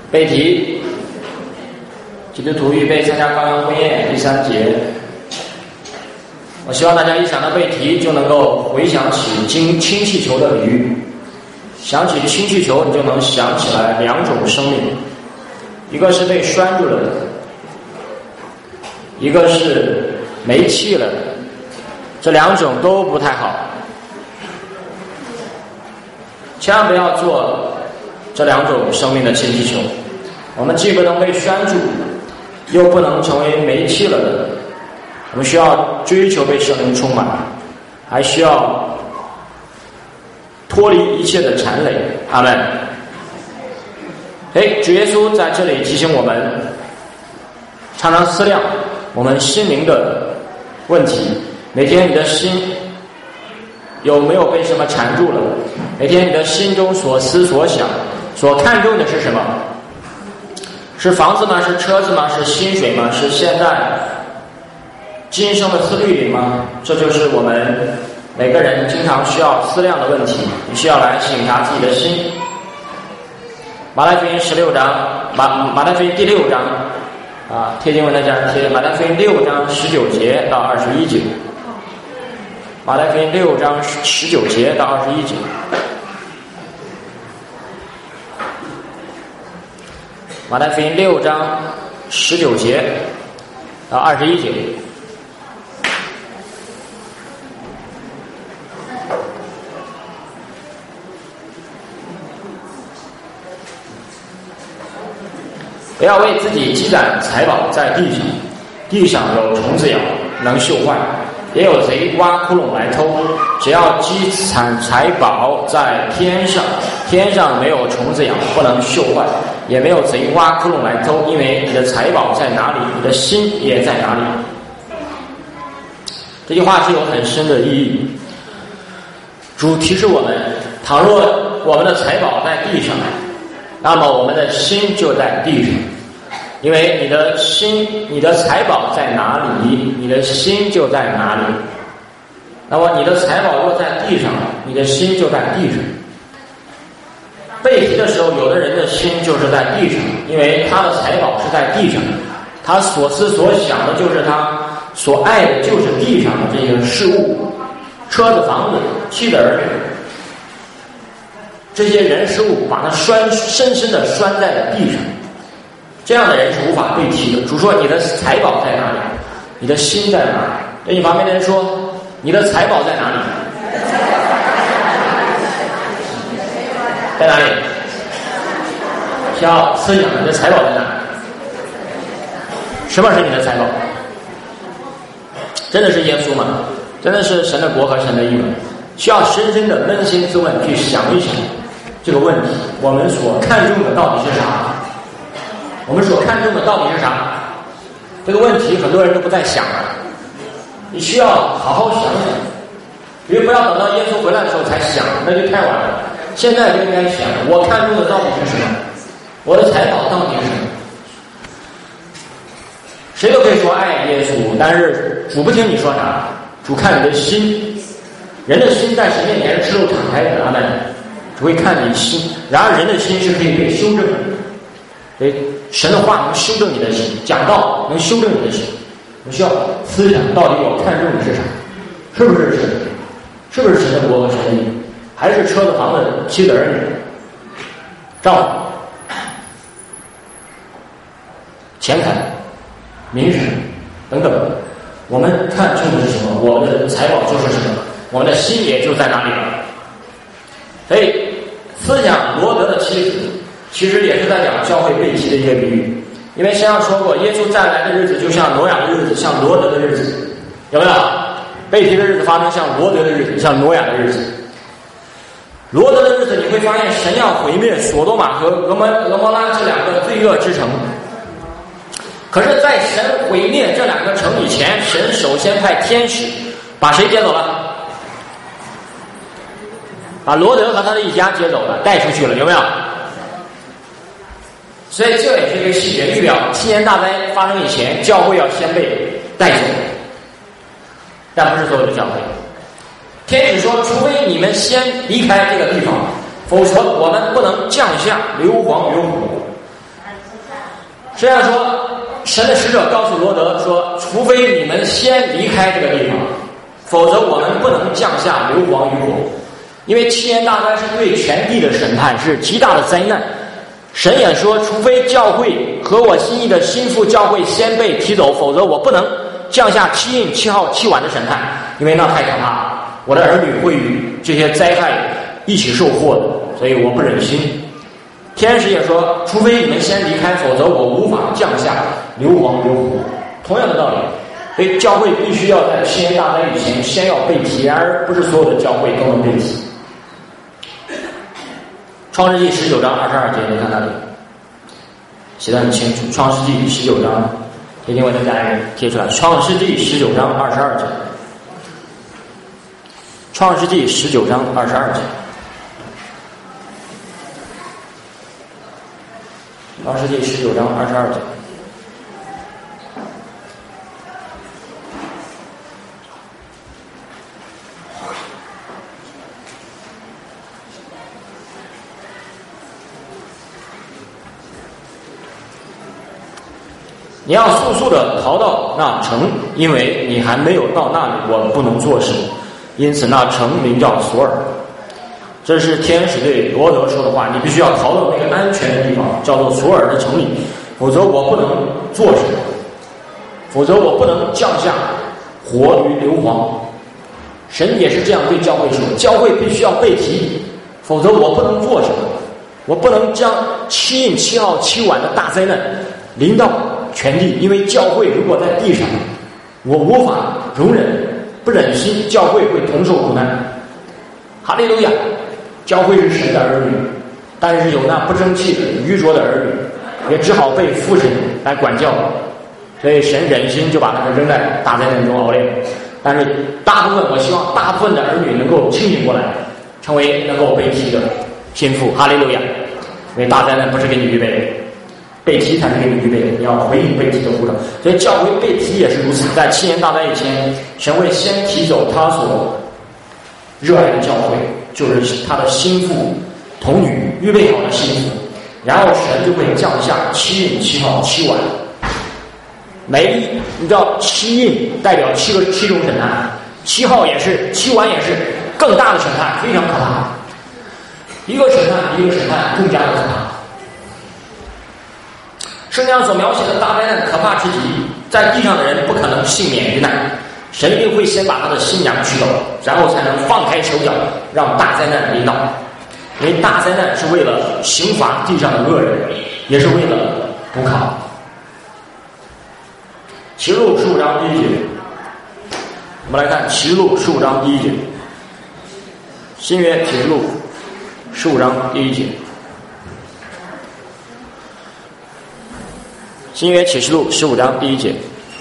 背题：基督徒预备参加羔羊婚宴第3节。我希望大家一想到背题就能够回想起氢气球的比喻。想起氢气球，你就能想起来2种生命，一个是被拴住了的，一个是没气了的。这2种都不太好，千万不要做这2种生命的氢气球。我们既不能被拴住，又不能成为没气了的。我们需要追求被圣灵充满，还需要脱离一切的缠累。阿们。主耶稣在这里提醒我们，常常思量我们心灵的问题。每天你的心有没有被什么缠住了？每天你的心中所思所想所看重的是什么？是房子吗？是车子吗？是薪水吗？是现在今生的自律吗？这就是我们每个人经常需要思量的问题。你需要来省察自己的心。马太福音16章，马太福音第6章贴经文的家人贴马太福音6章19节到21节。马太福音6章19节到21节。马太福音6章19节到21节。不要为自己积攒财宝在地上，地上有虫子咬，能锈坏；也有贼挖窟窿来偷。只要积攒财宝在天上，天上没有虫子咬，不能锈坏，也没有贼挖窟窿来偷。因为你的财宝在哪里，你的心也在哪里。这句话是有很深的意义。主提示我们，倘若我们的财宝在地上，那么我们的心就在地上。因为你的心，你的财宝在哪里，你的心就在哪里。那么你的财宝若在地上，你的心就在地上。背题的时候，有的人的心就是在地上，因为他的财宝是在地上，他所思所想的就是他所爱的就是地上的这些事物，车子、房子、妻子、儿女，这些人事物把它深深地拴在了地上。这样的人是无法背题的。主说你的财宝在哪里，你的心在哪里。对你旁边的人说，你的财宝在哪里？在哪里？需要思想你的财宝在哪里？什么是你的财宝？真的是耶稣吗？真的是神的国和神的义吗？需要深深的扪心自问，去想一想这个问题。我们所看重的到底是啥？我们所看重的到底是啥？这个问题很多人都不再想了。你需要好好想想，因为不要等到耶稣回来的时候才想，那就太晚了。现在就应该想，我看重的到底是什么？我的财宝到底是什么？谁都可以说爱耶稣，但是主不听你说啥，主看你的心。人的心在神面前是赤露敞开的，阿们。主会看你心，然而人的心是可以被修正的。神的话能修正你的心，讲道能修正你的心。我需要思想，到底我看重的是啥？是不是神？是不是神的国和神的义？还是车子、房子、妻子、儿女、丈夫、钱财、名声等等？我们看重的是什么？我们的财宝就是什么？我们的心也就在哪里了？所以思想罗德的妻子其实也是在讲教会背题的一个比喻。因为先生说过，耶稣再来的日子就像挪亚的日子，像罗德的日子，有没有？背题的日子发生像罗德的日子，像挪亚的日子。罗德的日子你会发现，神要毁灭索多玛和俄摩拉这2个罪恶之城。可是在神毁灭这2个城以前，神首先派天使把谁接走了？把罗德和他的一家接走了，带出去了，有没有？所以这也是一个细节，预表7年大灾发生以前，教会要先被带走，但不是所有的教会。天使说，除非你们先离开这个地方，否则我们不能降下硫磺与火。 实际上说，神的使者告诉罗德说，除非你们先离开这个地方，否则我们不能降下硫磺与火。因为7年大灾是对全地的审判，是极大的灾难。神也说，除非教会和我心意的心腹教会先被提走，否则我不能降下7印7号7晚的审判，因为那太可怕了，我的儿女会与这些灾害一起受祸的，所以我不忍心。天使也说，除非你们先离开，否则我无法降下硫磺与火。同样的道理，所以教会必须要在7年大灾以前先要被提，然而不是所有的教会都能被提。创世纪19章22节，你看那里写得很清楚。创世纪19章，一定为大家贴出来。创世纪19章22节。创世纪19章22节。创世纪19章22节。你要速速的逃到那城，因为你还没有到那里，我不能做什么。因此那城名叫索尔。这是天使对罗德说的话，你必须要逃到那个安全的地方，叫做索尔的城里，否则我不能做什么，否则我不能降下火与硫磺。神也是这样对教会说，教会必须要被提，否则我不能做什么，我不能将7印7号7晚的大灾难临到全地，因为教会如果在地上，我无法容忍，不忍心教会会同受苦难。哈利路亚！教会是神的儿女，但是有那不争气的愚拙的儿女，也只好被父亲来管教，所以神忍心就把他们扔在大灾难中熬炼。但是我希望大部分的儿女能够清醒过来，成为能够被提的心腹。哈利路亚！因为大灾难不是给你预备的，被提才是给你预备的，你要回应被提的呼召。所以教会被提也是如此，在7年大灾以前，神会先提走他所热爱的教会，就是他的心腹童女预备好的心腹，然后神就会降下7印7号7晚。你知道7印代表7种审判，7号也是，7晚也是，更大的审判，非常可怕。一个审判更加的可怕。圣经上所描写的大灾难可怕之极，在地上的人不可能幸免于难，神一定会先把他的新娘取走，然后才能放开手脚，让大灾难临到。因为大灾难是为了刑罚地上的恶人，也是为了补考。启示录15章1节，我们来看启示录15章1节，新约启示录15章1节，新约启示录15章1节。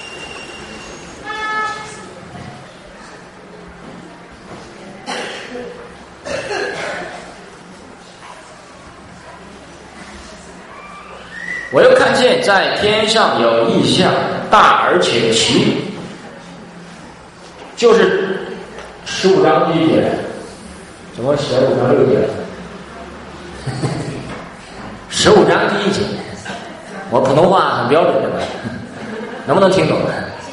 我又看见在天上有异象，大而且奇，就是15章1节，怎么写5章6节了？15章1节，我普通话很标准的，能不能听懂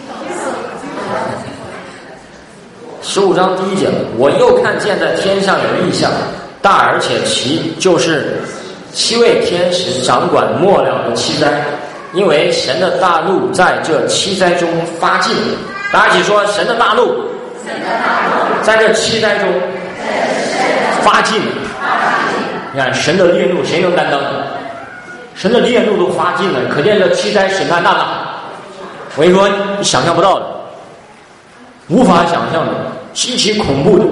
？15章1节，我又看见在天上有异象，大而且奇，就是7位天使掌管末了的7灾，因为神的大怒在这7灾中发尽。大家一起说，神的大怒在这7灾中发尽。你看神的烈怒谁能担当？神的烈怒都发尽了，可见这7灾审判大大。我跟你说，你想象不到的，无法想象的，极其恐怖的，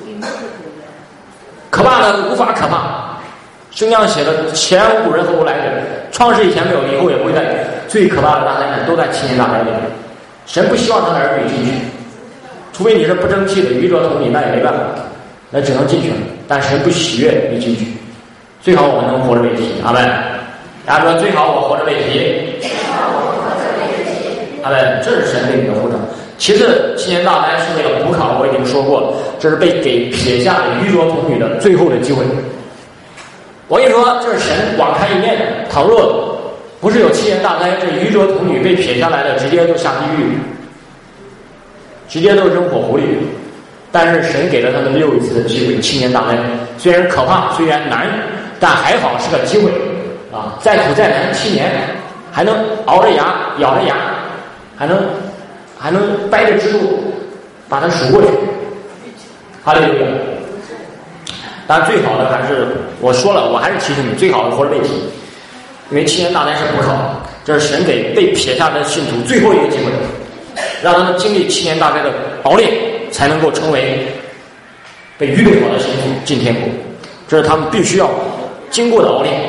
可怕的无法可怕。圣经上写的前无古人后无来人，创世以前没有，以后也不会再。最可怕的大灾难都在7年大灾里面。神不希望他的儿女进去，除非你是不争气的愚拙童女，那也没办法，那只能进去了。但神不喜悦你进去，最好我们能活着为题。阿门。大家说最好我活着为题。阿门。这是神对你的呼召。其次，7年大灾是为了补考，我已经说过了，这是被给撇下的愚拙童女的最后的机会。我跟你说，这是神网开一面的。倘若不是有七年大灾，这愚拙童女被撇下来的，直接就下地狱，直接都扔火湖里。但是神给了他们6一次的机会，七年大灾虽然可怕，虽然难，但还好是个机会啊！再苦再难，7年还能熬着牙，咬着牙，还能掰着指头把它数过去。哈利路亚！当然最好的还是我说了，我还是提醒你，最好的活着背题，因为七年大灾是不考，这是神给被撇下的信徒最后一个机会，让他们经历7年大灾的熬炼，才能够成为被预备好的信徒进天国，这是他们必须要经过的熬炼。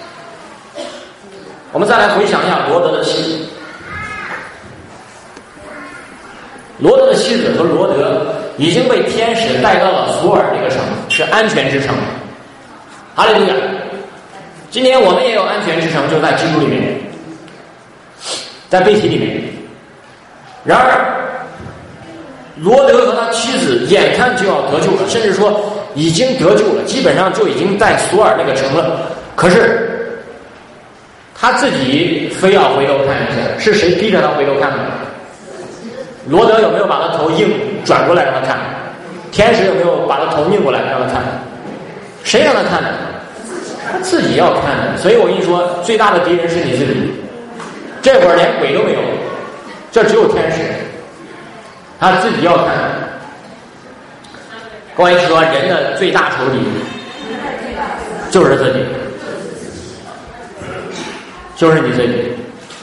我们再来回想一下罗德的妻子，罗德的妻子和罗德已经被天使带到了索尔这个城，是安全之城。哈利路亚！今天我们也有安全之城，就在基督里面，在背题里面。然而罗德和他妻子眼看就要得救了，甚至说已经得救了，基本上就已经在索尔那个城了。可是他自己非要回头看一下，是谁逼着他回头看的？罗德有没有把他头硬转过来让他看？天使有没有把他头拧过来让他看？谁让他看的？他自己要看的。所以我跟你说，最大的敌人是你自己。这会儿连鬼都没有，这只有天使。他自己要看。各位说，人的最大仇敌就是自己，就是你自己。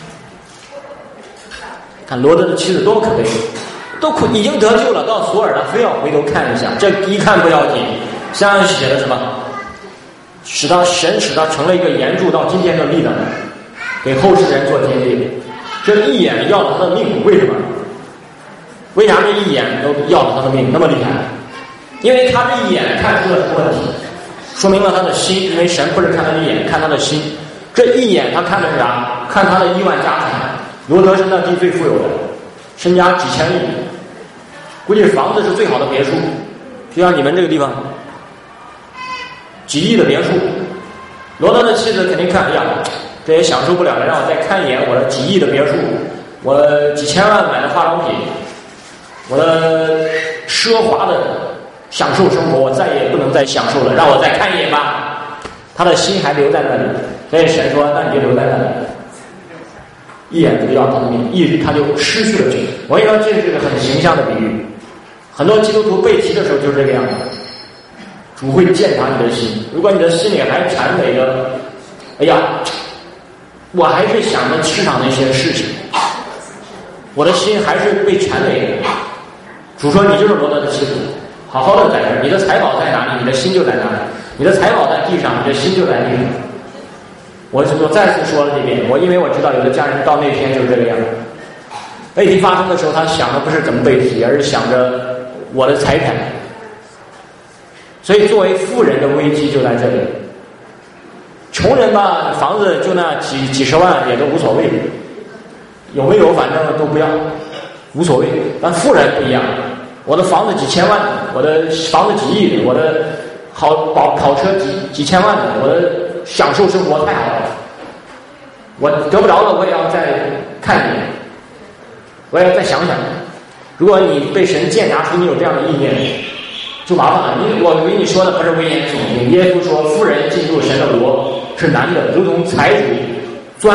看罗德的妻子多可悲，都已经得救了，到索尔了，非要回头看一下。这一看不要紧，下面写的什么？神使他成了一个岩柱，到今天的立的，给后世人做鉴定。这一眼要了他的命，为什么？为啥这一眼都要了他的命那么厉害？因为他这一眼看出了什么问题？说明了他的心，因为神不是看他的眼，看他的心。这一眼他看的是啥？看他的亿万家产。罗德是那地最富有的，身家几千亿，估计房子是最好的别墅，就像你们这个地方，几亿的别墅。罗德的妻子肯定看，哎呀，这也享受不了了，让我再看一眼我的几亿的别墅，我几千万买的化妆品，我的奢华的享受生活，我再也不能再享受了，让我再看一眼吧。他的心还留在那里，所以神说：“那你就留在那里。”一眼就要他的命，他就失去了这个。我跟你说，这是个很形象的比喻。很多基督徒背题的时候就是这个样子。主会鉴察你的心，如果你的心里还缠累着，哎呀，我还是想着世上那些事情，我的心还是被缠累的。主说你就是罗德的妻子，好好的在这儿，你的财宝在哪里，你的心就在哪里。你的财宝在地上，你的心就在地上。我再次说了这遍，因为我知道有的家人到那天就是这个样子。背题发生的时候，他想的不是怎么背题，而是想着我的财产。所以作为富人的危机就在这里。穷人吧，房子就那几十万也都无所谓，有没有反正都不要，无所谓。但富人不一样，我的房子几千万的，我的房子几亿的，我的跑车几千万的，我的享受生活太好了，我得不着了，我也要再看一眼，我也要再想想。如果你被神鉴察出你有这样的意念，就麻烦了。我跟你说的不是危言耸听。耶稣说，富人进入神的国是难的，如同财主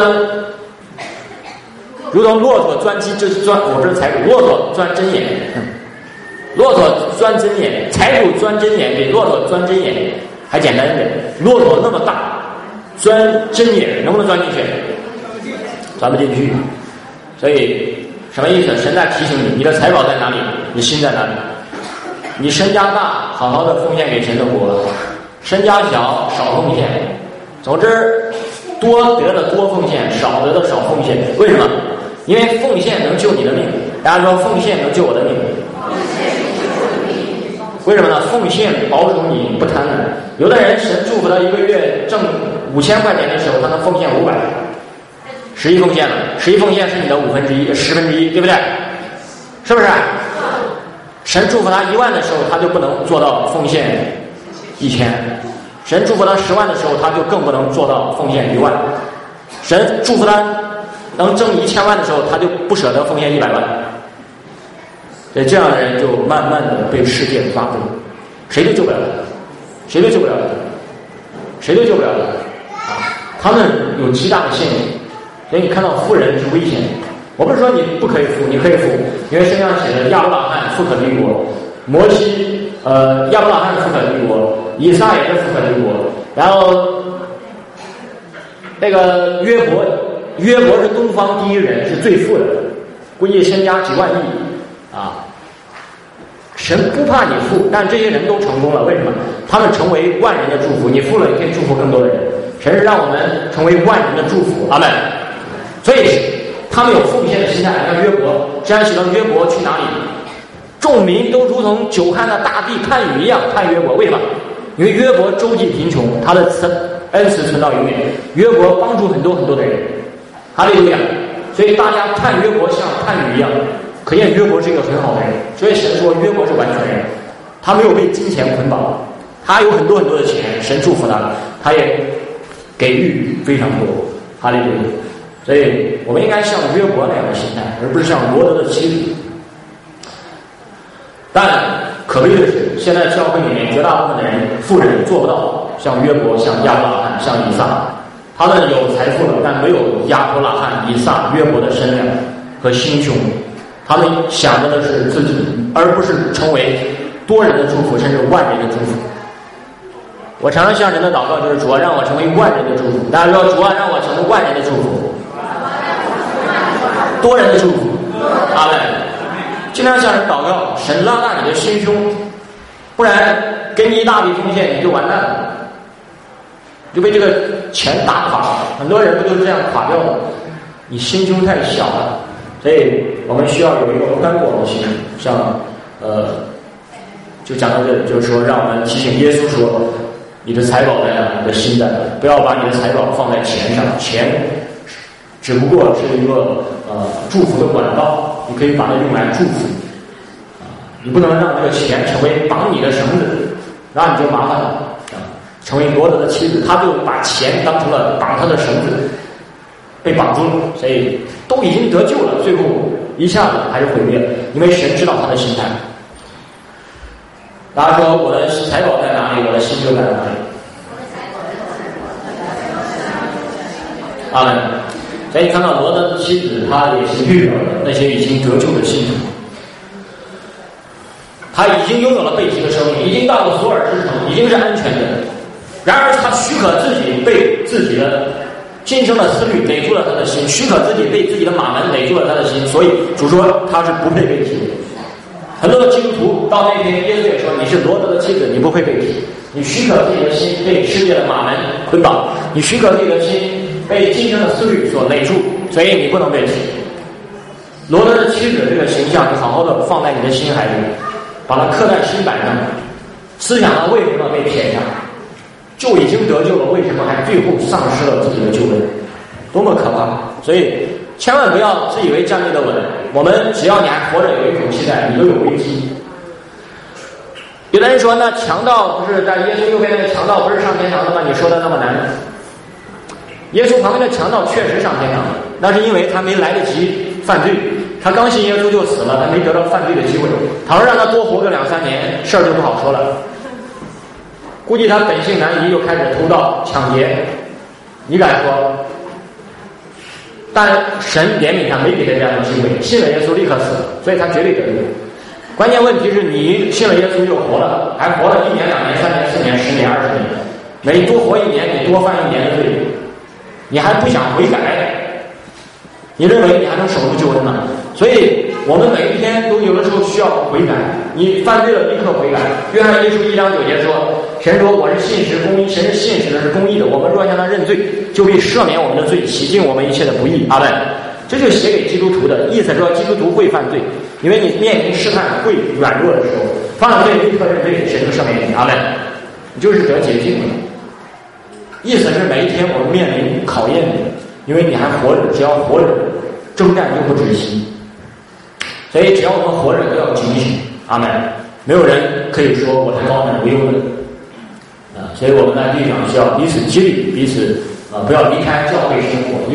如同骆驼钻鸡，我这是财主，骆驼钻针眼，骆驼钻针眼，财主钻针眼比骆驼钻针眼还简单一点。骆驼那么大，钻针眼能不能钻进去？钻不进去。所以什么意思？神在提醒你，你的财宝在哪里，你心在哪里。你身家大，好好的奉献给神的国；身家小，少奉献。总之，多得的多奉献，少得的少奉献。为什么？因为奉献能救你的命。大家说，奉献能救我的命。为什么呢？奉献保守你不贪婪。有的人神祝福他一个月挣5000块钱的时候，他能奉献500，十一奉献了。十一奉献是你的1/10，对不对？是不是？神祝福他1万的时候，他就不能做到奉献1000；神祝福他10万的时候，他就更不能做到奉献1万。 神祝福他能挣1000万的时候，他就不舍得奉献100万。所以这样的人就慢慢的被世界抓住，谁都救不了他，谁都救不了他，谁都救不了他啊！他们有极大的陷阱，所以你看到富人是危险的。我不是说你不可以富，你可以富，因为圣经上写的亚伯拉罕富可敌国，摩西亚伯拉罕富可敌国，以撒也是富可敌国，然后那个约伯是东方第一人，是最富的，估计身家几万亿啊。神不怕你富，但这些人都成功了，为什么？他们成为万人的祝福，你富了，你可以祝福更多的人。神是让我们成为万人的祝福，阿们。所以他们有奉献的心态。像约伯，这样写到约伯去哪里？众民都如同久旱的大地盼雨一样盼约伯，为什么？因为约伯周济贫穷，他的恩慈存到永远。约伯帮助很多很多的人，哈利路亚。所以大家盼约伯像盼雨一样，可见约伯是一个很好的人。所以神说约伯是完全人，他没有被金钱捆绑，他有很多很多的钱，神祝福他，他也给予非常多，哈利路亚。所以我们应该像约伯那样的心态，而不是像罗德的妻子。但可悲的是，现在教会里面绝大部分的人，富人做不到像约伯、像亚伯拉罕、像以撒，他们有财富了，但没有亚伯拉罕、以撒、约伯的身量和心胸。他们想着的是自己，而不是成为多人的祝福，甚至万人的祝福。我常常向人的祷告就是：主啊，让我成为万人的祝福。大家说，主啊，让我成为万人的祝福，多人的祝福。阿们。经常向人祷告，神拉大你的心胸，不然给你一大笔奉献，你就完蛋了，就被这个钱打垮了。很多人不都是这样垮掉的？你心胸太小了。所以我们需要有一个宽广的心，像就讲到这里，就是说让我们提醒耶稣说，你的财宝在哪，你的心在哪，不要把你的财宝放在钱上，钱只不过是一个祝福的管道，你可以把它用来祝福你不能让这个钱成为绑你的绳子，然后你就麻烦了成为罗德的妻子，他就把钱当成了绑他的绳子，被绑住了，所以都已经得救了，最后一下子还是毁灭了，因为神知道他的心态。大家说我的财宝在哪里，我的心就在哪里。阿们。所以看到罗德的妻子，他也是预表了那些已经得救的信徒，他已经拥有了被提的生命，已经到了索尔之城，已经是安全的。然而他许可自己被自己的今生的思虑累住了他的心，许可自己被自己的马门累住了他的心，所以主说他是不配被提的。很多的基督徒到那天，耶稣也说你是罗德的妻子，你不配被提。你许可自己的心被世界的马门捆绑，你许可自己的心被今生的思虑所累住，所以你不能被提。罗德的妻子这个形象，你好好的放在你的心海里，把它刻在心板上，思想他为什么被撇下，就已经得救了，为什么还最后丧失了自己的救恩，多么可怕！所以千万不要自以为站立的稳，我们只要你还活着有一口气在，你都有危机。有的人说，那强盗不是在耶稣右边那个强盗不是上天堂的吗？你说的那么难？耶稣旁边的强盗确实上天堂，那是因为他没来得及犯罪，他刚信耶稣就死了，他没得到犯罪的机会。倘若让他多活个2-3年，事儿就不好说了。估计他本性难移，就开始偷盗抢劫，你敢说？但神怜悯他，没给他这样的机会，信了耶稣立刻死了，所以他绝对得救。关键问题是你信了耶稣就活了，还活了1年、2年、3年、4年、10年、20年，每多活1年，你多犯1年的罪，你还不想悔改，你认为你还能守住救恩吗？所以我们每一天都有的时候需要悔改，你犯罪了立刻悔改。约翰一书1章9节说，神说我是信实公义，神是信实的，是公义的，我们若向他认罪，就必赦免我们的罪，洗净我们一切的不义。阿们。这就写给基督徒的意思，说基督徒会犯罪，因为你面临试探会软弱的时候，犯了罪立刻认罪，神就赦免你。阿们。你就是得洁净了。意思是每一天我们面临考验的，因为你还活着，只要活着，征战就不止息。所以只要我们活着都要警醒。阿们。没有人可以说我是高能无忧的所以我们在地上需要彼此激励，彼此不要离开教会生活。一个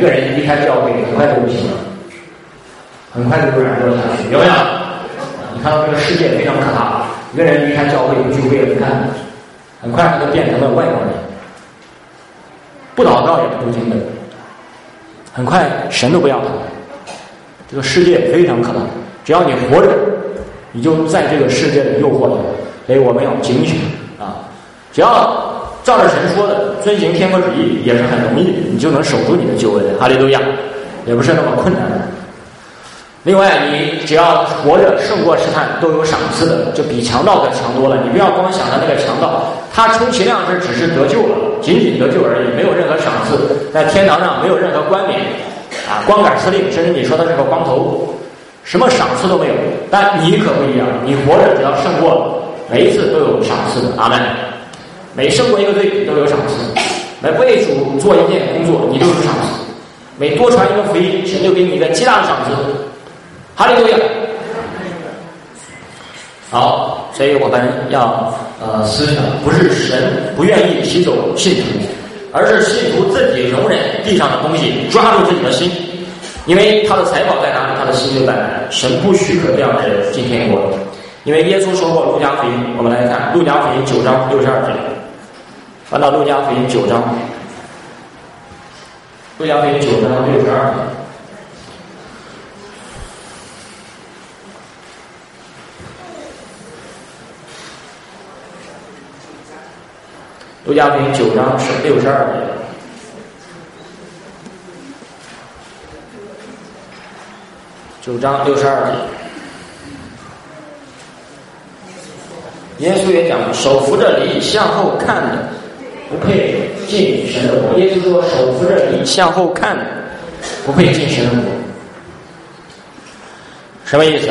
开教会，很快就不行了，很快就软弱下去，有没有？你看到这个世界非常可怕，一个人离开教会不聚会了，你看，很快他就变成了外国人，不祷告也不读经的，很快神都不要他。这个世界非常可怕，只要你活着，你就在这个世界的诱惑里，所以我们要警醒啊！只要照着神说的遵行天父旨意，也是很容易的，你就能守住你的救恩。哈利路亚，也不是那么困难的。另外，你只要活着胜过试探，都有赏赐的，就比强盗可强多了。你不要光想着那个强盗，他充其量是只是得救了，仅仅得救而已，没有任何赏赐，在天堂上没有任何冠冕啊，光杆司令，甚至你说他是个光头，什么赏赐都没有。但你可不一样，你活着只要胜过，每一次都有赏赐的。阿门。每胜过一个罪都有赏赐，每为主做一件工作，你都有赏赐。每多传一个福音，神就给你一个极大的赏赐。哈利路亚。好，所以我们要思想，不是神不愿意提走信徒，而是信徒自己容忍地上的东西，抓住自己的心，因为他的财宝在哪里，他的心就在哪里。神不许可这样的人进天国，因为耶稣说过路加福音，我们来看路加福音9章62节，翻到路加福音9章，路加福音9章62节。路加福音9章62节。9章62节，耶稣也讲，手扶着犁向后看的，不配进神的国。耶稣说，手扶着犁向后看的，不配进神的国。什么意思？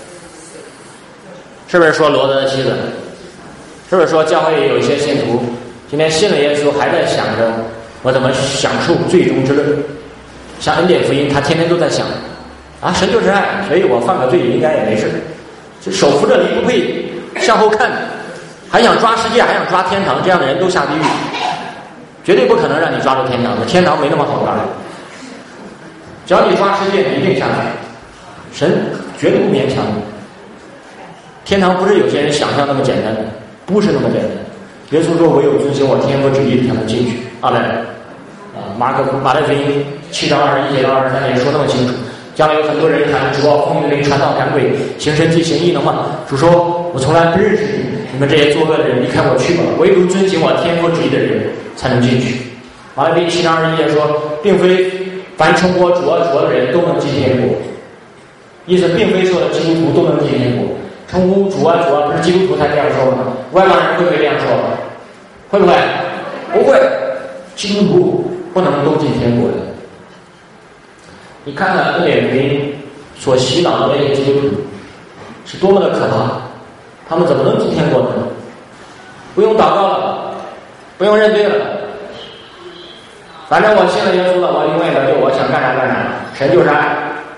是不是说罗德的妻子？是不是说教会有一些信徒今天信了耶稣，还在想着我怎么享受最终之乐？像恩典福音，他天天都在想啊，神就是爱，所以我犯个罪应该也没事。就手扶着犁不配向后看，还想抓世界，还想抓天堂，这样的人都下地狱，绝对不可能让你抓住天堂的，天堂没那么好抓的。只要你抓世界，你一定下去，神绝对不勉强你。天堂不是有些人想象那么简单的，不是那么简单。耶稣说，唯有遵行我天父旨意才能进去。阿门。马太福音7章21节到23节说那么清楚，将来有很多人喊主啊，奉你的名传道赶鬼，行神迹行异能吗？主说，我从来不认识你，你们这些作恶的人，离开我去吧。唯独遵行我天父旨意的人才能进去。马太福音7章21节说，并非凡称我主啊主啊的人都能进天国，意思并非说的基督徒都能进天国。称呼主啊主啊，不是基督徒才这样说吗？外邦人会不会这样说？会不会？不会。基督徒不能都进天国的。你看看恩典福音所洗脑的那些基督徒是多么的可怕，他们怎么能进天国呢？不用祷告了，不用认罪了，反正我信了耶稣了，我永远得救，我想干啥干啥，神就是爱。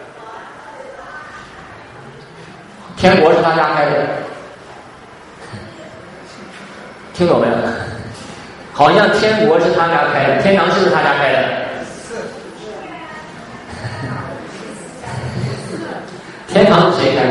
天国是他家开的，听懂没有？好像天国是他家开的，天堂是不是他家开的？天堂是谁开的？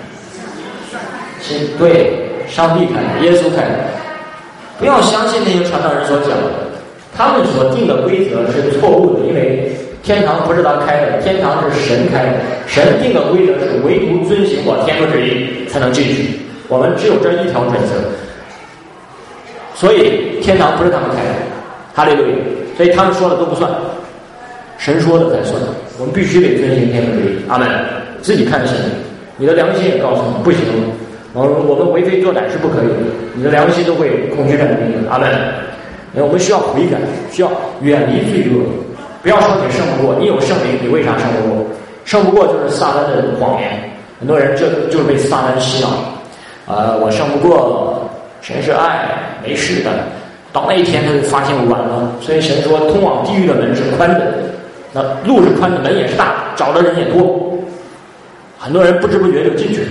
是对，上帝开的，耶稣开的。不要相信那些传道人所讲的，他们所定的规则是错误的，因为天堂不是他开的，天堂是神开的，神定的规则是唯独遵行我天父旨意才能进去，我们只有这一条准则。所以天堂不是他们开的，哈利路亚。所以他们说的都不算，神说的才算。我们必须得遵行天父旨意。阿门。自己看神，你的良心也告诉你不行，我们为非作歹是不可以的，你的良心都会恐惧战惊的。阿门。我们需要悔改，需要远离罪恶。不要说你胜不过，你有圣灵，你为啥胜不过？胜不过就是撒旦的谎言。很多人就是被撒旦洗脑，我胜不过，神是爱，没事的。到那一天他就发现晚了，所以神说，通往地狱的门是宽的，那路是宽的，门也是大，找的人也多。很多人不知不觉就进去了。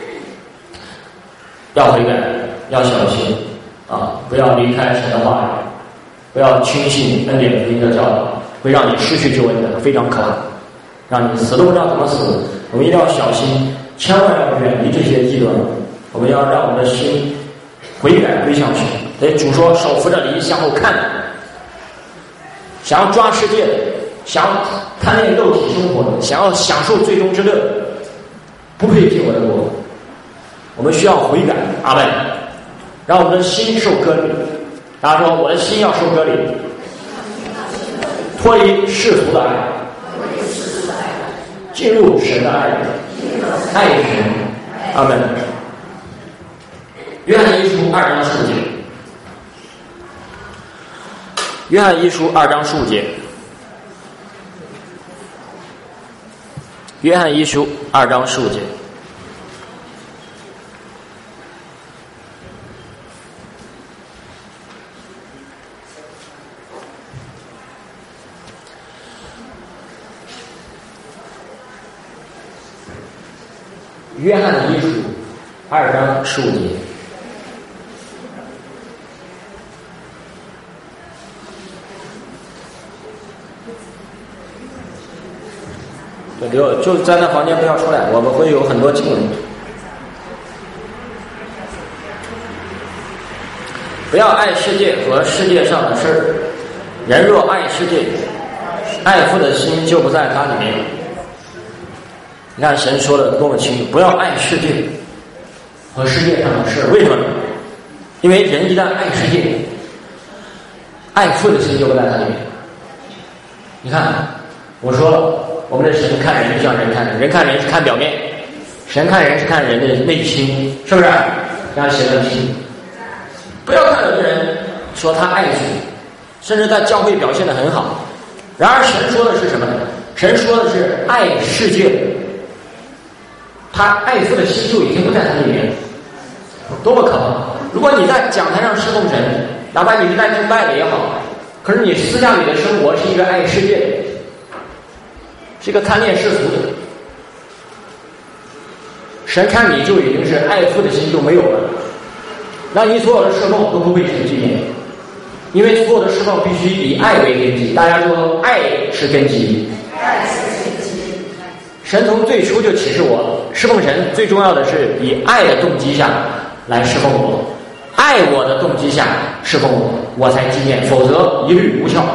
要悔改，要小心啊！不要离开神的话语，不要轻信恩典福音的教导。 会让你失去救恩的，非常可怕，让你死都不知道怎么死。我们一定要小心，千万要远离这些异端。我们要让我们的心悔改归向神。所以主说：“手扶着犁向后看。”想要抓世界的，想要贪恋肉体生活的，想要享受最终之乐，不配进我的国。我们需要悔改，阿们。让我们的心受割礼。大家说：“我的心要受割礼，脱离世俗的爱，进入神的爱，爱神。”阿们。约翰一书2章15节。约翰一书2章15节。约翰一书2章15节。约翰一书2章15节。就在那房间不要出来，我们会有很多经文。不要爱世界和世界上的事，人若爱世界，爱父的心就不在他里面。你看神说的多么清楚，不要爱世界和世界上的事。为什么？因为人一旦爱世界，爱父的心就不在他里面。你看我说了，我们的神看人就像人看人，人看人是看表面，神看人是看人的内心，是不是？这样写的清楚。不要看有的人说他爱主，甚至在教会表现得很好，然而神说的是什么呢？神说的是爱世界，他爱父的心就已经不在他里面了，多么可怕！如果你在讲台上侍奉神，哪怕你是在敬拜的也好，可是你私下里的生活是一个爱世界的，是一个贪恋世俗的，神看你就已经是爱父的心就没有了，那你所有的侍奉都不会成纪念，因为所有的侍奉必须以爱为根基。大家说，爱是根基。神从最初就启示我，侍奉神最重要的是以爱的动机下来侍奉我，爱我的动机下侍奉我，我才纪念，否则一律无效。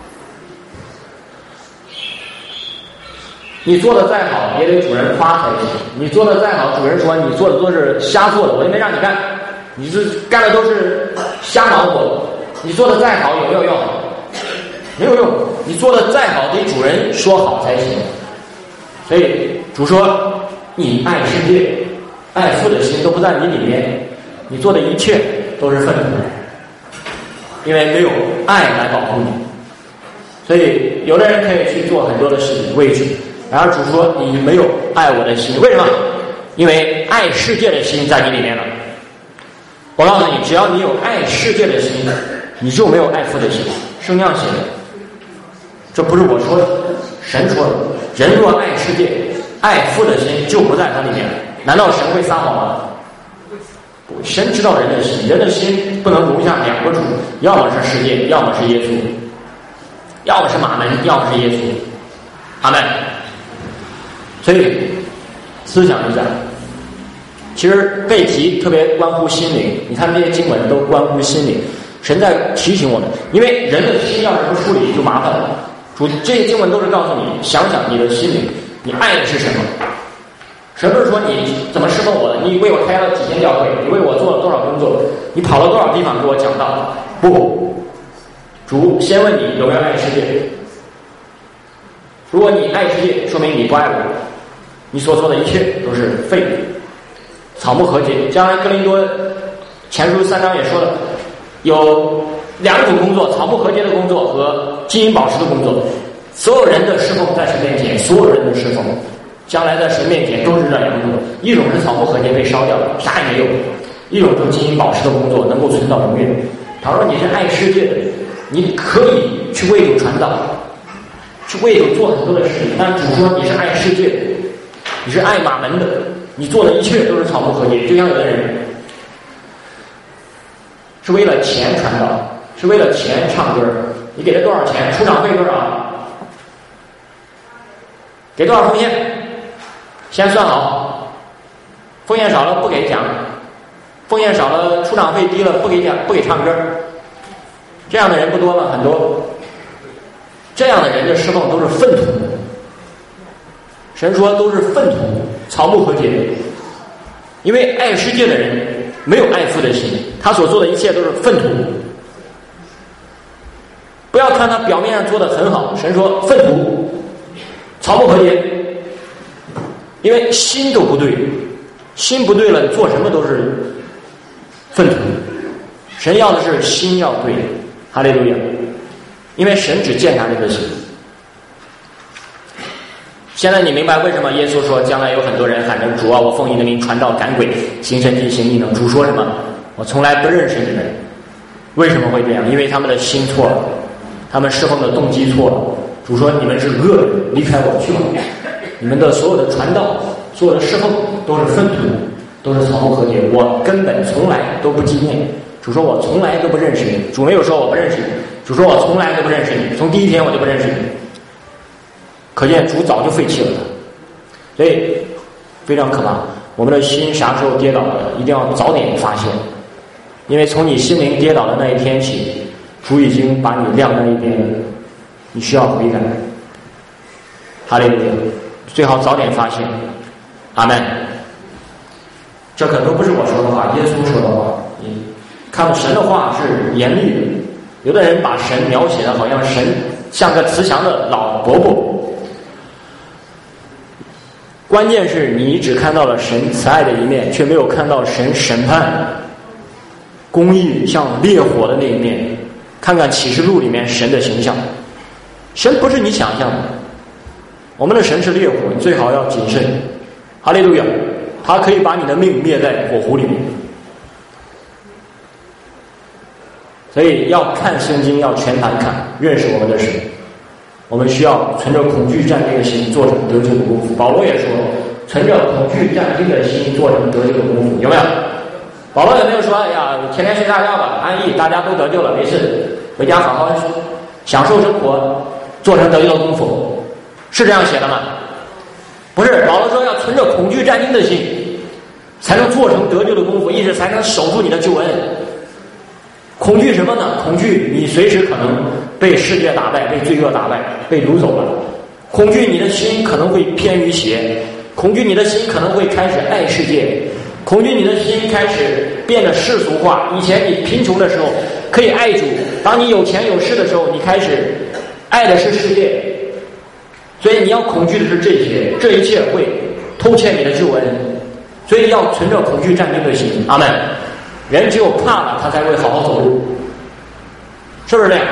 你做的再好，也得主人夸才行。你做的再好，主人说你做的都是瞎做的，我也没让你干，你这干的都是瞎忙活。你做的再好有没有用？没有用。你做的再好，得主人说好才行。所以主说，你爱世界，爱父的心都不在你里面，你做的一切都是粪土，因为没有爱来保护你。所以有的人可以去做很多的事情为主，然而主说你没有爱我的心，为什么？因为爱世界的心在你里面了。我告诉你，只要你有爱世界的心，你就没有爱父的心。圣经上写的，这不是我说的，神说的。人若爱世界，爱父的心就不在他里面了。难道神会撒谎吗？神知道人的心，人的心不能容下两个主，要么是世界，要么是耶稣，要么是马门，要么是耶稣。阿们。所以思想一下，其实背题特别关乎心灵，你看这些经文都关乎心灵。神在提醒我们，因为人的心要是不处理就麻烦了。主这些经文都是告诉你，想想你的心灵，你爱的是什么？神不是说你怎么侍奉我的，你为我开了几间教会，你为我做了多少工作，你跑了多少地方给我讲道。不，主先问你有没有爱世界。如果你爱世界，说明你不爱我，你所做的一切都是废的，草木和解。将来哥林多前书3章也说了，有两种工作，草木和解的工作和金银宝石的工作。所有人的侍奉在神面前，所有人的侍奉将来在神面前都是这两种，一种是草木和解被烧掉了，啥也没有；一种是金银宝石的工作能够存到永远。倘若你是爱世界的，你可以去为主传道，去为主做很多的事情，但主说你是爱世界的，你是爱马门的，你做的一切都是草木和解。就像有的人是为了钱传道，是为了钱唱歌，你给他多少钱，出场费多少， 给多少奉献，先算好，奉献少了不给奖，奉献少了出场费低了不给奖，不给唱歌。这样的人不多吗？很多。这样的人的侍奉都是粪土，神说都是粪土，草木和解。因为爱世界的人没有爱父的心，他所做的一切都是粪土。不要看他表面上做的很好，神说粪土，草木和解。因为心都不对，心不对了，你做什么都是粪土。神要的是心要对，哈利路亚。因为神只鉴察人的心。现在你明白为什么耶稣说将来有很多人喊着主啊，我奉你的名传道赶鬼，行神迹行异能。主说什么？我从来不认识你们。为什么会这样？因为他们的心错了，他们侍奉的动机错了。主说你们是恶人，离开我去吧。你们的所有的传道，所有的侍奉都是粪土，都是草木和解，我根本从来都不纪念。主说我从来都不认识你。主没有说我不认识你，主说我从来都不认识你，从第一天我就不认识你。可见主早就废弃了他。所以非常可怕。我们的心啥时候跌倒了，一定要早点发现。因为从你心灵跌倒的那一天起，主已经把你晾在一边了，你需要悔改。哈利路亚，最好早点发现。阿们。这可都不是我说的话，耶稣说的话。看神的话是严厉的，有的人把神描写的好像神像个慈祥的老伯伯。关键是你只看到了神慈爱的一面，却没有看到神审判公义像烈火的那一面。看看启示录里面神的形象，神不是你想象的。我们的神是烈火，你最好要谨慎。哈利路亚，他可以把你的命灭在火湖里面。所以要看圣经，要全盘看，认识我们的神。我们需要存着恐惧战惊的心，做成得救的功夫。保罗也说，存着恐惧战惊的心，做成得救的功夫。有没有？保罗有没有说，哎呀，天天睡大觉吧，安逸，大家都得救了，没事，回家好好享受生活，做成得救的功夫？是这样写的吗？不是，保罗说要存着恐惧战惊的心，才能做成得救的功夫，意思才能守住你的救恩。恐惧什么呢？恐惧你随时可能被世界打败，被罪恶打败，被掳走了。恐惧你的心可能会偏于邪，恐惧你的心可能会开始爱世界，恐惧你的心开始变得世俗化。以前你贫穷的时候可以爱主，当你有钱有势的时候，你开始爱的是世界。所以你要恐惧的是这些，这一切会偷窃你的救恩。所以要存着恐惧战惊的心。阿们。人只有怕了，他才会好好走路，是不是这样？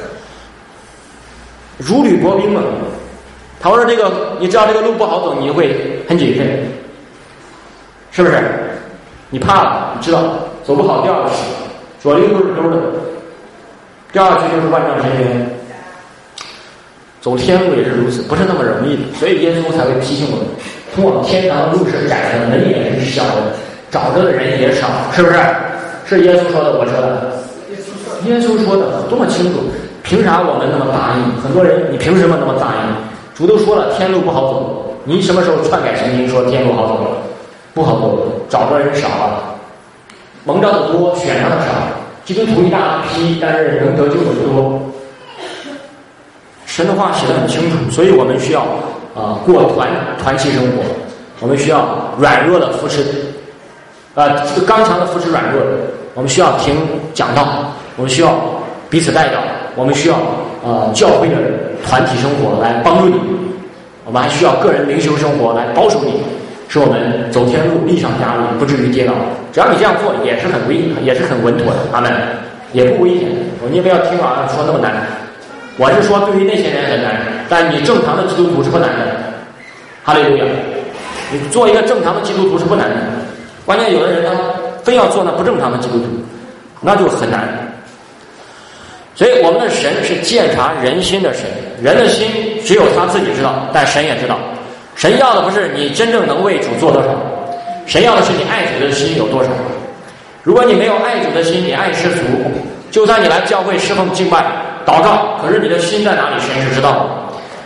如履薄冰嘛。他说这个，你知道这个路不好走，你会很谨慎，是不是？你怕了，你知道走不好掉下去，左溜溜是溜的，掉下去就是万丈深渊。走天路也是如此，不是那么容易的。所以耶稣才会提醒我们，通往天堂的路是窄的，门也是小的，找着的人也少，是不是？是耶稣说的，我说的。耶稣说的多么清楚，凭啥我们那么答应？很多人，你凭什么那么答应？主都说了，天路不好走，你什么时候篡改圣经说天路好走了？不好走，找着人少啊，蒙召的多，选上的少，基督徒一大批，但是能得救的不多。神的话写得很清楚，所以我们需要过团契生活，我们需要软弱的扶持，刚强的扶持软弱的，我们需要听讲道，我们需要彼此带导，我们需要教会的团体生活来帮助你，我们还需要个人灵修生活来保守你，使我们走天路力上加力，不至于跌倒。只要你这样做，也是很稳妥的，阿们，也不危险。你不要听啊说那么难。我是说，对于那些人很难，但你正常的基督徒是不难的。哈利路亚！你做一个正常的基督徒是不难的，关键有的人他非要做那不正常的基督徒，那就很难。所以我们的神是鉴察人心的神，人的心只有他自己知道，但神也知道。神要的不是你真正能为主做多少，神要的是你爱主的心有多少。如果你没有爱主的心，你爱世俗，就算你来教会侍奉敬拜祷告，可是你的心在哪里，神是知道的。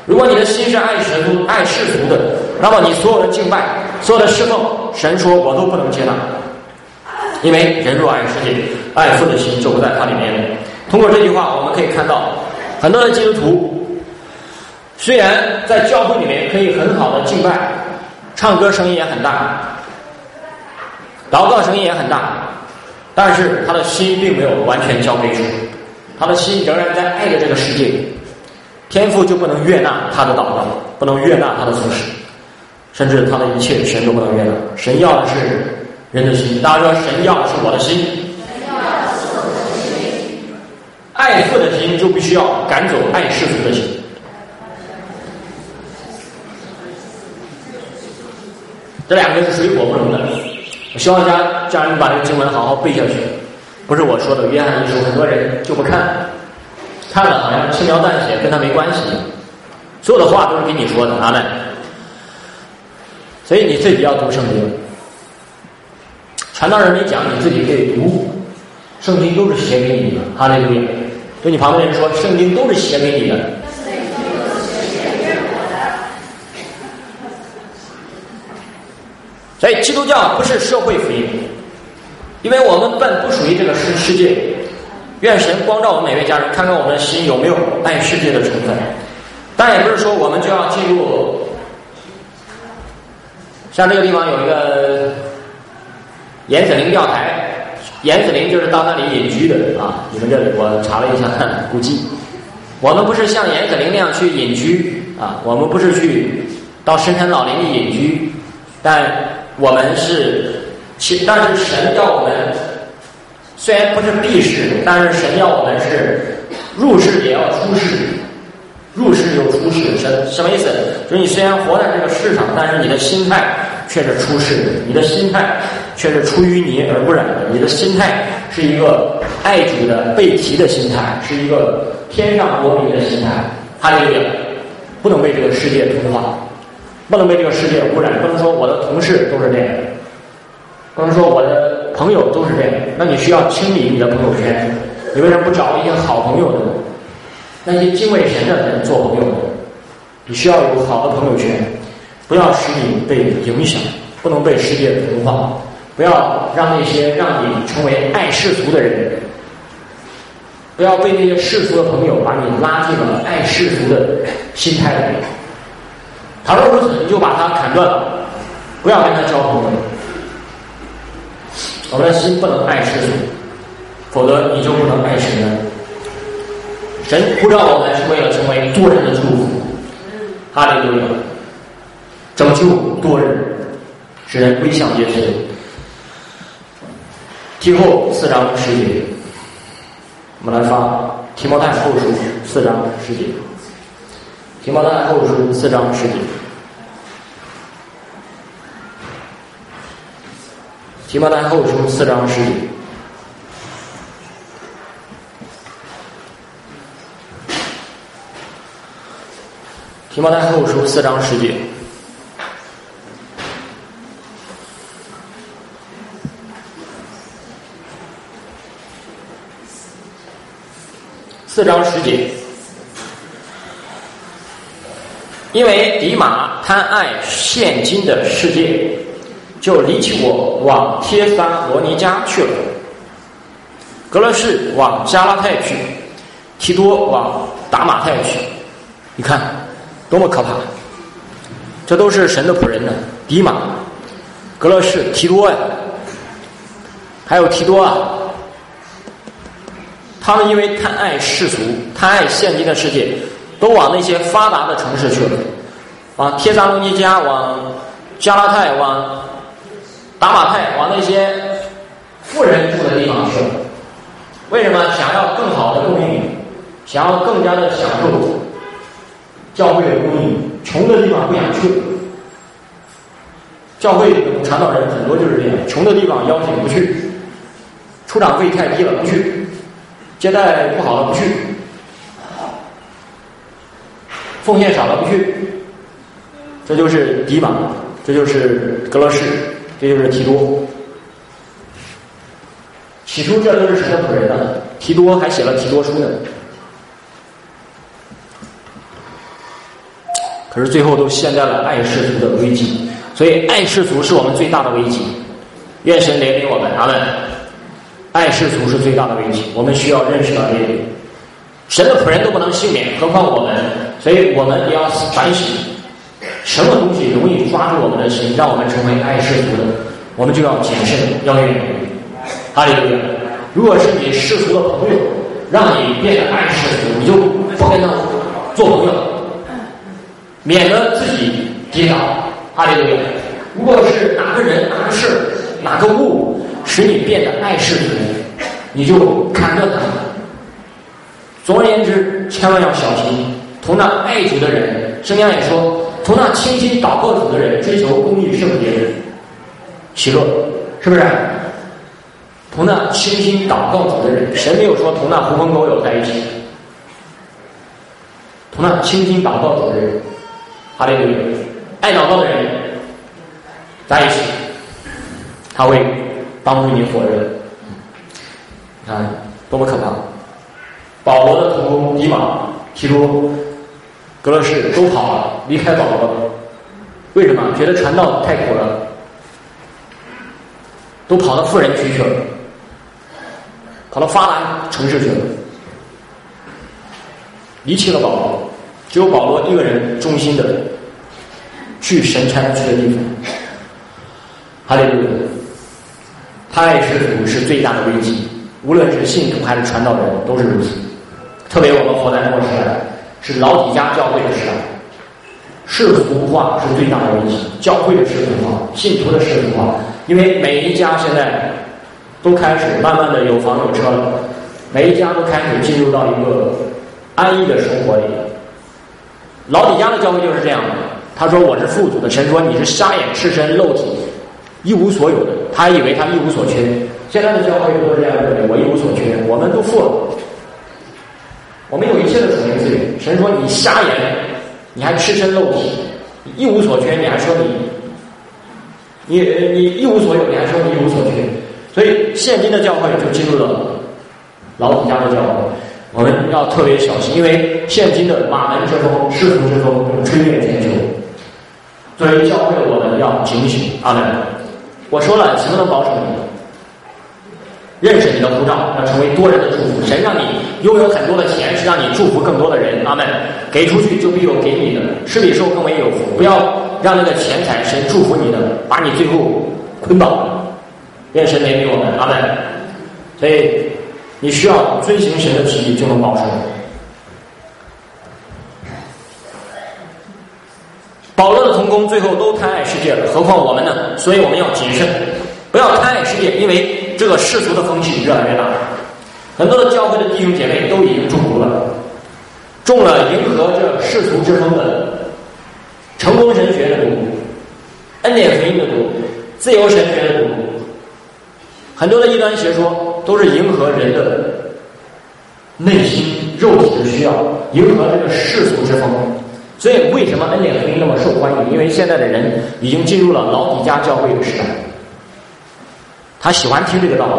如果你的心是爱世俗的，那么你所有的敬拜、所有的侍奉，神说我都不能接纳，因为人若爱世界，爱父的心就不在他里面。通过这句话，我们可以看到，很多的基督徒虽然在教会里面可以很好的敬拜，唱歌声音也很大，祷告声音也很大，但是他的心并没有完全交给主，他的心仍然在爱着这个世界。天父就不能悦纳他的祷告，不能悦纳他的服侍，甚至他的一切神都不能悦纳。神要的是人的心，大家说神要的是我的心，爱父的心就必须要赶走爱世俗的心。这两个是水火不容的。我希望家人把这个经文好好背下去，不是我说的，约翰一书很多人就不看，看了好像轻描淡写，跟他没关系，所有的话都是给你说的，阿们。所以你自己要读圣经，传道人没讲，你自己可以读，圣经都是写给你的，哈利路亚。对你旁边人说，圣经都是写给你的。所以基督教不是社会福音，因为我们本不属于这个世界。愿神光照我们每位家人，看看我们的心有没有爱世界的成分。但也不是说我们就要进入，像这个地方有一个严子陵钓台，严子陵就是到那里隐居的啊。你们这里我查了一下，估计我们不是像严子陵那样去隐居啊，我们不是去到深山老林里隐居，但是神要我们，虽然不是避世，但是神要我们是入世也要出世，入世又出世。什么意思？就是你虽然活在这个世上，但是你的心态却是出世的，你的心态却是出淤泥而不染的，你的心态是一个爱主的被提的心态，是一个天上国民的心态。哈利路亚！不能被这个世界同化，不能被这个世界污染，不能说我的同事都是这样，不能说我的朋友都是这样。那你需要清理你的朋友圈，你为什么不找一些好朋友呢？那些敬畏神的人做朋友呢？你需要有好的朋友圈，不要使你被影响，不能被世界同化，不要让那些让你成为爱世俗的人，不要被那些世俗的朋友把你拉进了爱世俗的心态里。倘若如此，你就把他砍断了，不要跟他交朋友。我们的心不能爱世俗，否则你就不能爱神了。神呼召我们是为了成为多人的祝福，哈利路亚，拯救多人，使人归向耶稣。提后4章10节，我们来发提摩太后书4章10节。提摩太后书4章10节。提摩太后书4章10节。提摩太后书4章10节。4章10节。因为迪马贪爱现今的世界，就离弃我，往帖撒罗尼迦去了。格勒士往加拉太去，提多往达马太去。你看多么可怕，这都是神的仆人呢。迪马、格勒士、提多呀，还有提多啊，他们因为贪爱世俗，贪爱现今的世界，都往那些发达的城市去了，往帖撒罗尼迦，往加拉太，往达马太，往那些富人住的地方去了。为什么？想要更好的供应，想要更加的享受教会的供应，穷的地方不想去。教会传道人很多就是这样，穷的地方邀请不去，出场费太低了不去，接待不好了不去，奉献少了不去。这就是迪马，这就是格勒士，这就是提多。起初这都是神的仆人呢，提多还写了提多书呢。 可是最后都陷在了爱世俗的危机。所以爱世俗是我们最大的危机。愿神怜悯我们，阿们。爱世俗是最大的危机，我们需要认识到这一点。神的仆人都不能幸免，何况我们？所以我们也要反省，什么东西容易抓住我们的心，让我们成为爱世俗的，我们就要谨慎，要远离。哈利路亚！如果是你世俗的朋友让你变得爱世俗，你就不跟他做朋友，免得自己跌倒。哈利路亚！如果是哪个人、哪个事、哪个物使你变得爱世俗，你就砍掉他。总而言之，千万要小心。同那爱主的人，圣经也说，同那倾心祷告主的人，追求公义圣洁的喜乐，是不是？同那倾心祷告主的人，神没有说同那狐朋狗友在一起，同那倾心祷告主的人，哈利路亚，爱祷告的人在一起，他会帮助你火热。你看多么可怕！保罗的同工迪马、提多、格勒士都跑了，离开保罗了。为什么？觉得传道太苦了，都跑到富人区去了，跑到发达城市去了，离弃了保罗。只有保罗一个人忠心的去神差他去的地方。哈利路亚！爱世俗是最大的危机，无论是信徒还是传道人都是如此。特别我们活在末时代，是老底嘉教会的时代，世俗化是最大的危机，教会的世俗化，信徒的世俗化。因为每一家现在都开始慢慢的有房有车了，每一家都开始进入到一个安逸的生活里。老底嘉的教会就是这样的，他说我是富足的，神说你是瞎眼赤身肉体一无所有的，他以为他一无所缺。现在的教会都是这样认为，我一无所缺，我们都富了，我们有一切的属灵资源。神说你瞎眼，你还赤身肉体，一无所缺，你还说你一无所有，你还说你一无所缺。所以现今的教会就进入了老底嘉的教会，我们要特别小心，因为现今的马门之风、世俗之风吹遍全球。作为教会的我们要警醒。阿们。我说了，什么能保守你？认识你的呼召，要成为多人的祝福。神让你拥有很多的钱，是让你祝福更多的人。阿们。给出去就必有给你的，施比受更为有福。不要让那个钱财，神祝福你的，把你最后捆绑。愿神怜悯我们。阿们。所以你需要遵行神的旨意，就能保守。保罗的同工最后都贪爱世界了，何况我们呢？所以我们要谨慎，不要贪爱世界，因为这个世俗的风气越来越大。很多的教会的弟兄姐妹都已经中毒了，中了迎合这世俗之风的成功神学的毒，恩典福音的毒，自由神学的毒。很多的异端邪说都是迎合人的内心肉体的需要，迎合这个世俗之风。所以为什么恩典福音那么受欢迎？因为现在的人已经进入了老底嘉教会的时代，他喜欢听这个道理。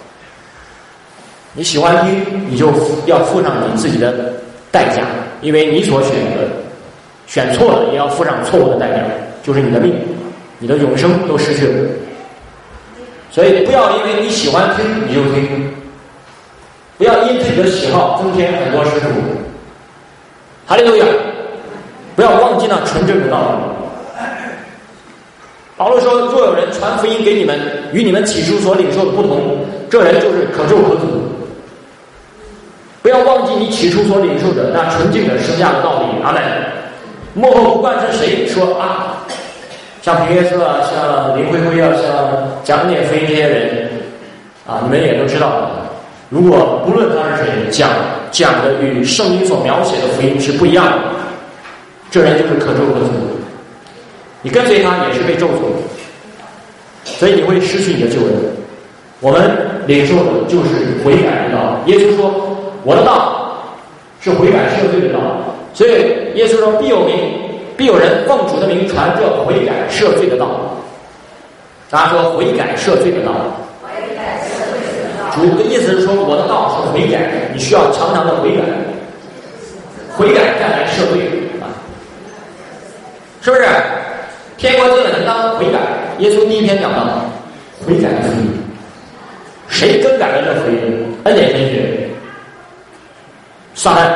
你喜欢听，你就要付上你自己的代价，因为你所选的选错了，也要付上错误的代价，就是你的命，你的永生都失去了。所以不要因为你喜欢听你就听，不要因自己的喜好增添很多师傅。哈利路亚！不要忘记那纯正的道理。保罗说，若有人传福音给你们，与你们起初所领受的不同，这人就是可咒可诅。不要忘记你起初所领受的那纯净的生下的道理。阿们。幕后不管是谁说啊，像平约瑟啊，像林辉辉啊，像讲点福音这些人啊，你们也都知道，如果不论他是谁，讲的与圣经所描写的福音是不一样的，这人就是可咒可诅。你跟随他也是被咒诅，所以你会失去你的救恩。我们领受的就是悔改的道。耶稣说，我的道是悔改赦罪的道。所以耶稣说，必有人奉主的名传这悔改赦罪的道。大家说悔改赦罪的道。主的意思是说，我的道是悔改，你需要常常的悔改，悔改带来赦罪啊。 是不是？天国近了，应当悔改。耶稣第一篇讲到悔改的福音，谁更改了这福音？恩典神学，撒旦。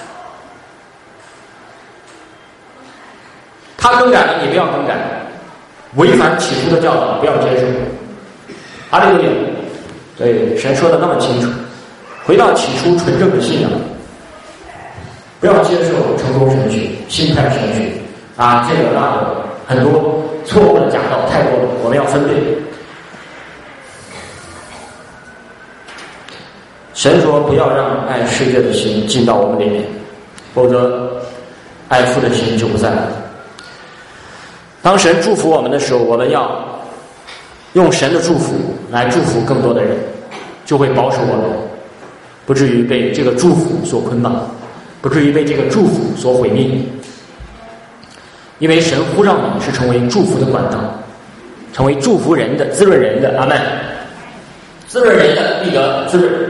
他更改了，你不要更改，违反起初的教导，不要接受。哈利路亚！对，神说的那么清楚，回到起初纯正的信仰，不要接受成功神学、心态神学啊，这个那个很多错误的假道太多了，我们要分辨。神说不要让爱世界的心进到我们里面，否则爱父的心就不在了。当神祝福我们的时候，我们要用神的祝福来祝福更多的人，就会保守我们，不至于被这个祝福所捆绑，不至于被这个祝福所毁灭。因为神呼召你是成为祝福的管道，成为祝福人的、滋润人的，阿们，滋润人的必得滋润。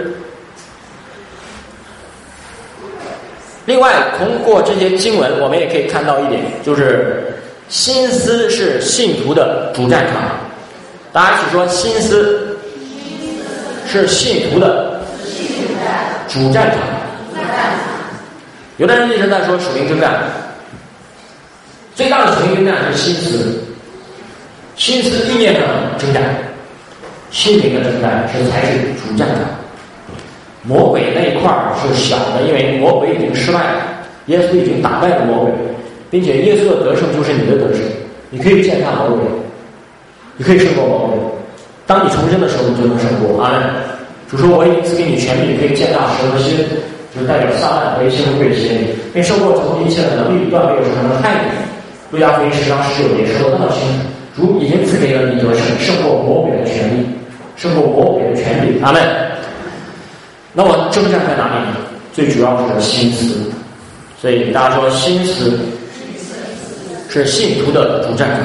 另外，通过这些经文，我们也可以看到一点，就是心思是信徒的主战场。大家一起说，心思是信徒的主战场。有的人一直在说属灵征战，最大的属灵征战是心思，心思意念上的征战，心灵的征战才是主战场。魔鬼那一块是小的，因为魔鬼已经失败了，耶稣已经打败了魔鬼，并且耶稣的得胜就是你的得胜，你可以践踏魔鬼，你可以胜过魔鬼。当你重生的时候，你就能胜过。阿门。主说我已经赐给你权柄，可以践踏蛇和蝎子，就是代表撒旦和一切魔鬼的邪灵，并胜过从一切的能力，断没有什么能害你。路加福音10章19节说的那么清楚，主已经赐给了你得胜，胜过魔鬼的权利，胜过魔鬼的权利。阿门。那我征战在哪里呢？最主要是心思，所以大家说心思是信徒的主战场。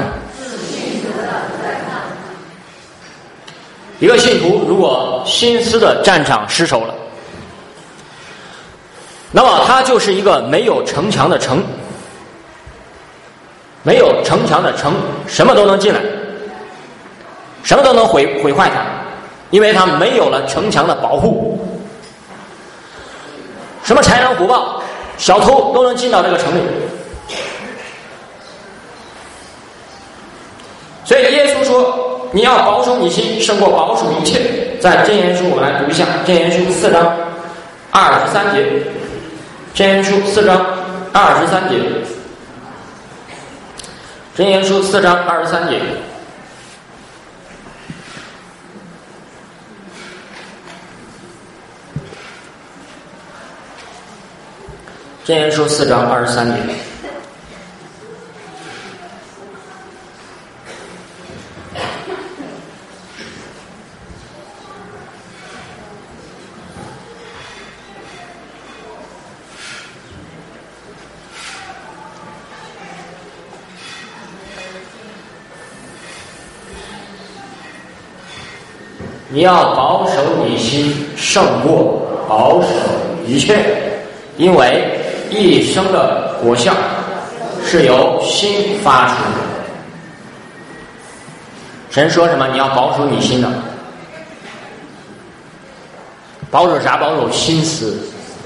一个信徒如果心思的战场失守了，那么他就是一个没有城墙的城，没有城墙的城，什么都能进来，什么都能毁坏它，因为他没有了城墙的保护。什么豺狼虎豹、小偷都能进到这个城里。所以耶稣说，你要保守你心，胜过保守一切。在箴言书我们来读一下，箴言书4章23节，箴言书4章23节，箴言书4章23节。箴言书4章23节。你要保守你心，胜过保守一切，因为一生的果效是由心发出的。神说什么？你要保守你心的。保守啥？保守心思。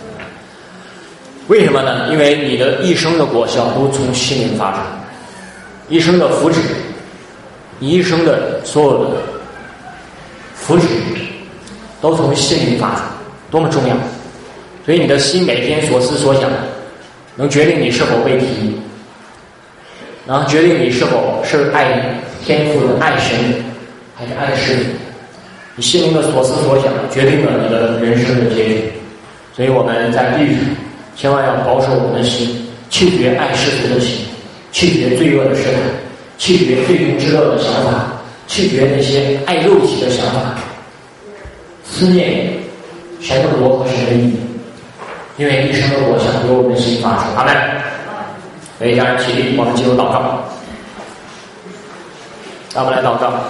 为什么呢？因为你的一生的果效都从心灵发出，一生的福祉，你一生的所有的福祉都从心灵发出，多么重要！所以你的心每天所思所想，能决定你是否被提，然后决定你是否是爱天父的、爱神还是爱世人。你心灵的所思所想，决定了你的人生的结局。所以我们在地上千万要保守我们的心，弃绝爱世俗的心，弃绝罪恶的试探，弃绝罪中之乐的想法，弃绝那些爱肉体的想法，思念神的国和神的义，因为一生的果效由我们的心发出。阿们。所以家人起立，我们进入祷告。让我们来祷告。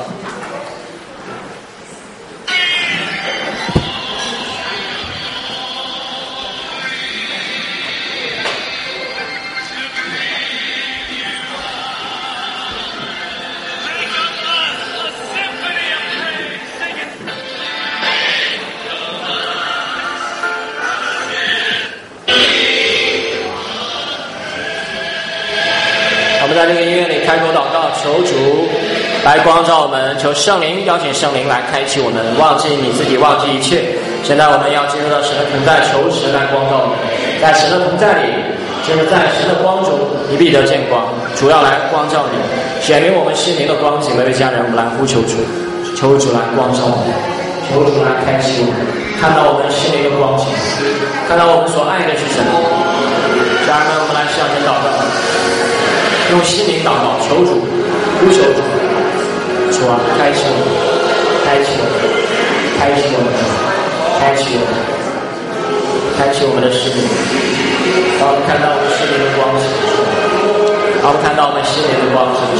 们在这个音乐里开口祷告，求主来光照我们，求圣灵邀请圣灵来开启我们，忘记你自己，忘记一切。现在我们要进入到神的同在，求神来光照我们，在神的同在里，就是在神的光中，你必得见光。主要来光照你，显明我们心灵的光景。每位家人，我们来呼求主，求主来光照我们，求主来开启我们，看到我们心灵的光景，看到我们所爱的是什么。家人们，我们来向神祷告，用心灵祷告，求主，呼求主，主啊，开启我们，开启我们，开启我们，开启我们，开启我们的心灵，让我们看到我们心灵的光景，让我们看到我们心灵的光景。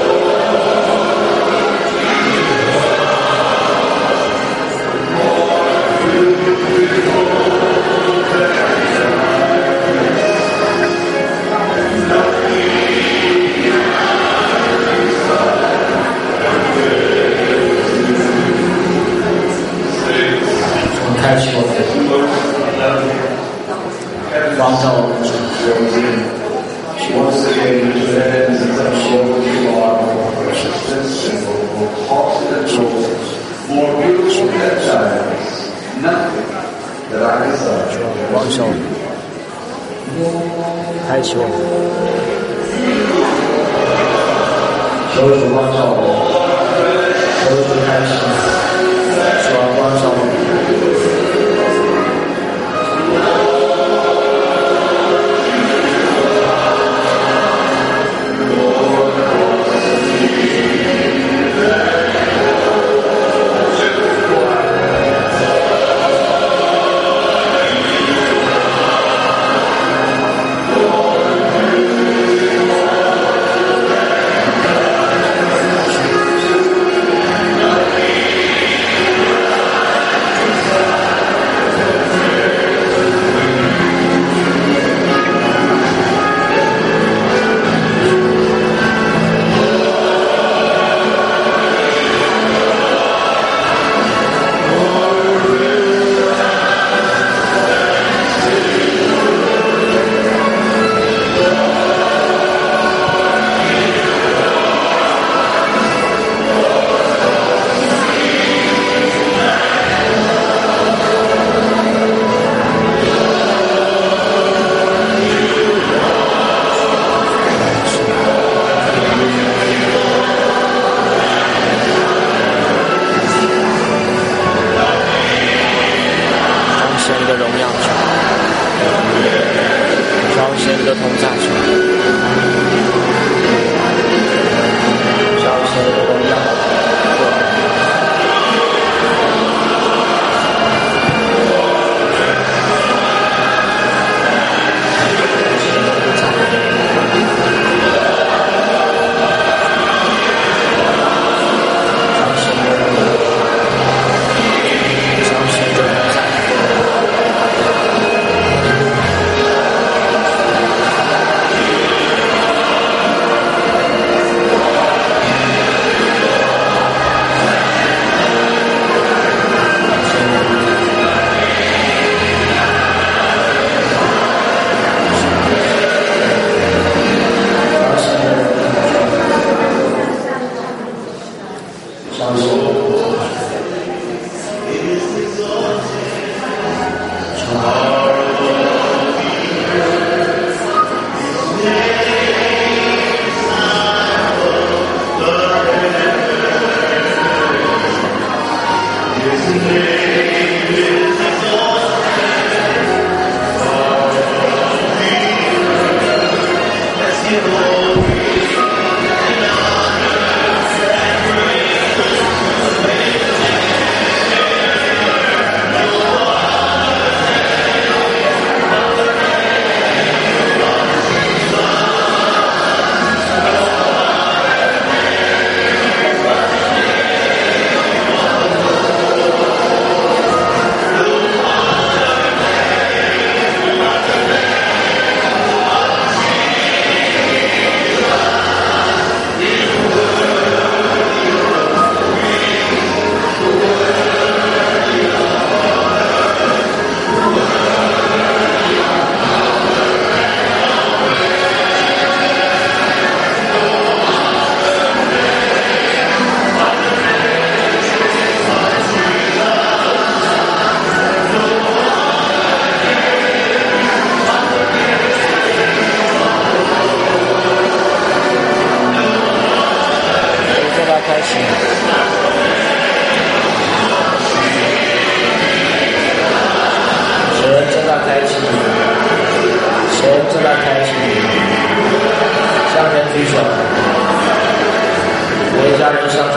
开启我们，光照我们，光照我们，开启我们，求主光照我们，求主开启，主啊，光照我们。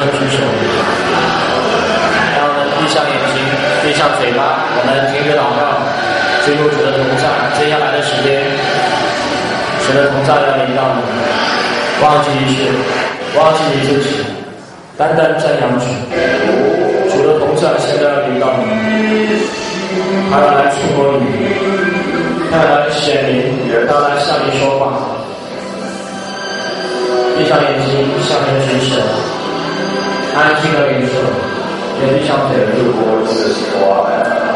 举手。让我们闭上眼睛，闭上嘴巴，我们停止祷告，进入主的同在。接下来的时间，神的同在要临到你，忘记一切，忘记你自己，单单瞻仰主。主的同在现在要临到你，他要来触摸你，他要来显明，他要来向你说话。闭上眼睛，向前举手，安静的领受，也闭上嘴，说话，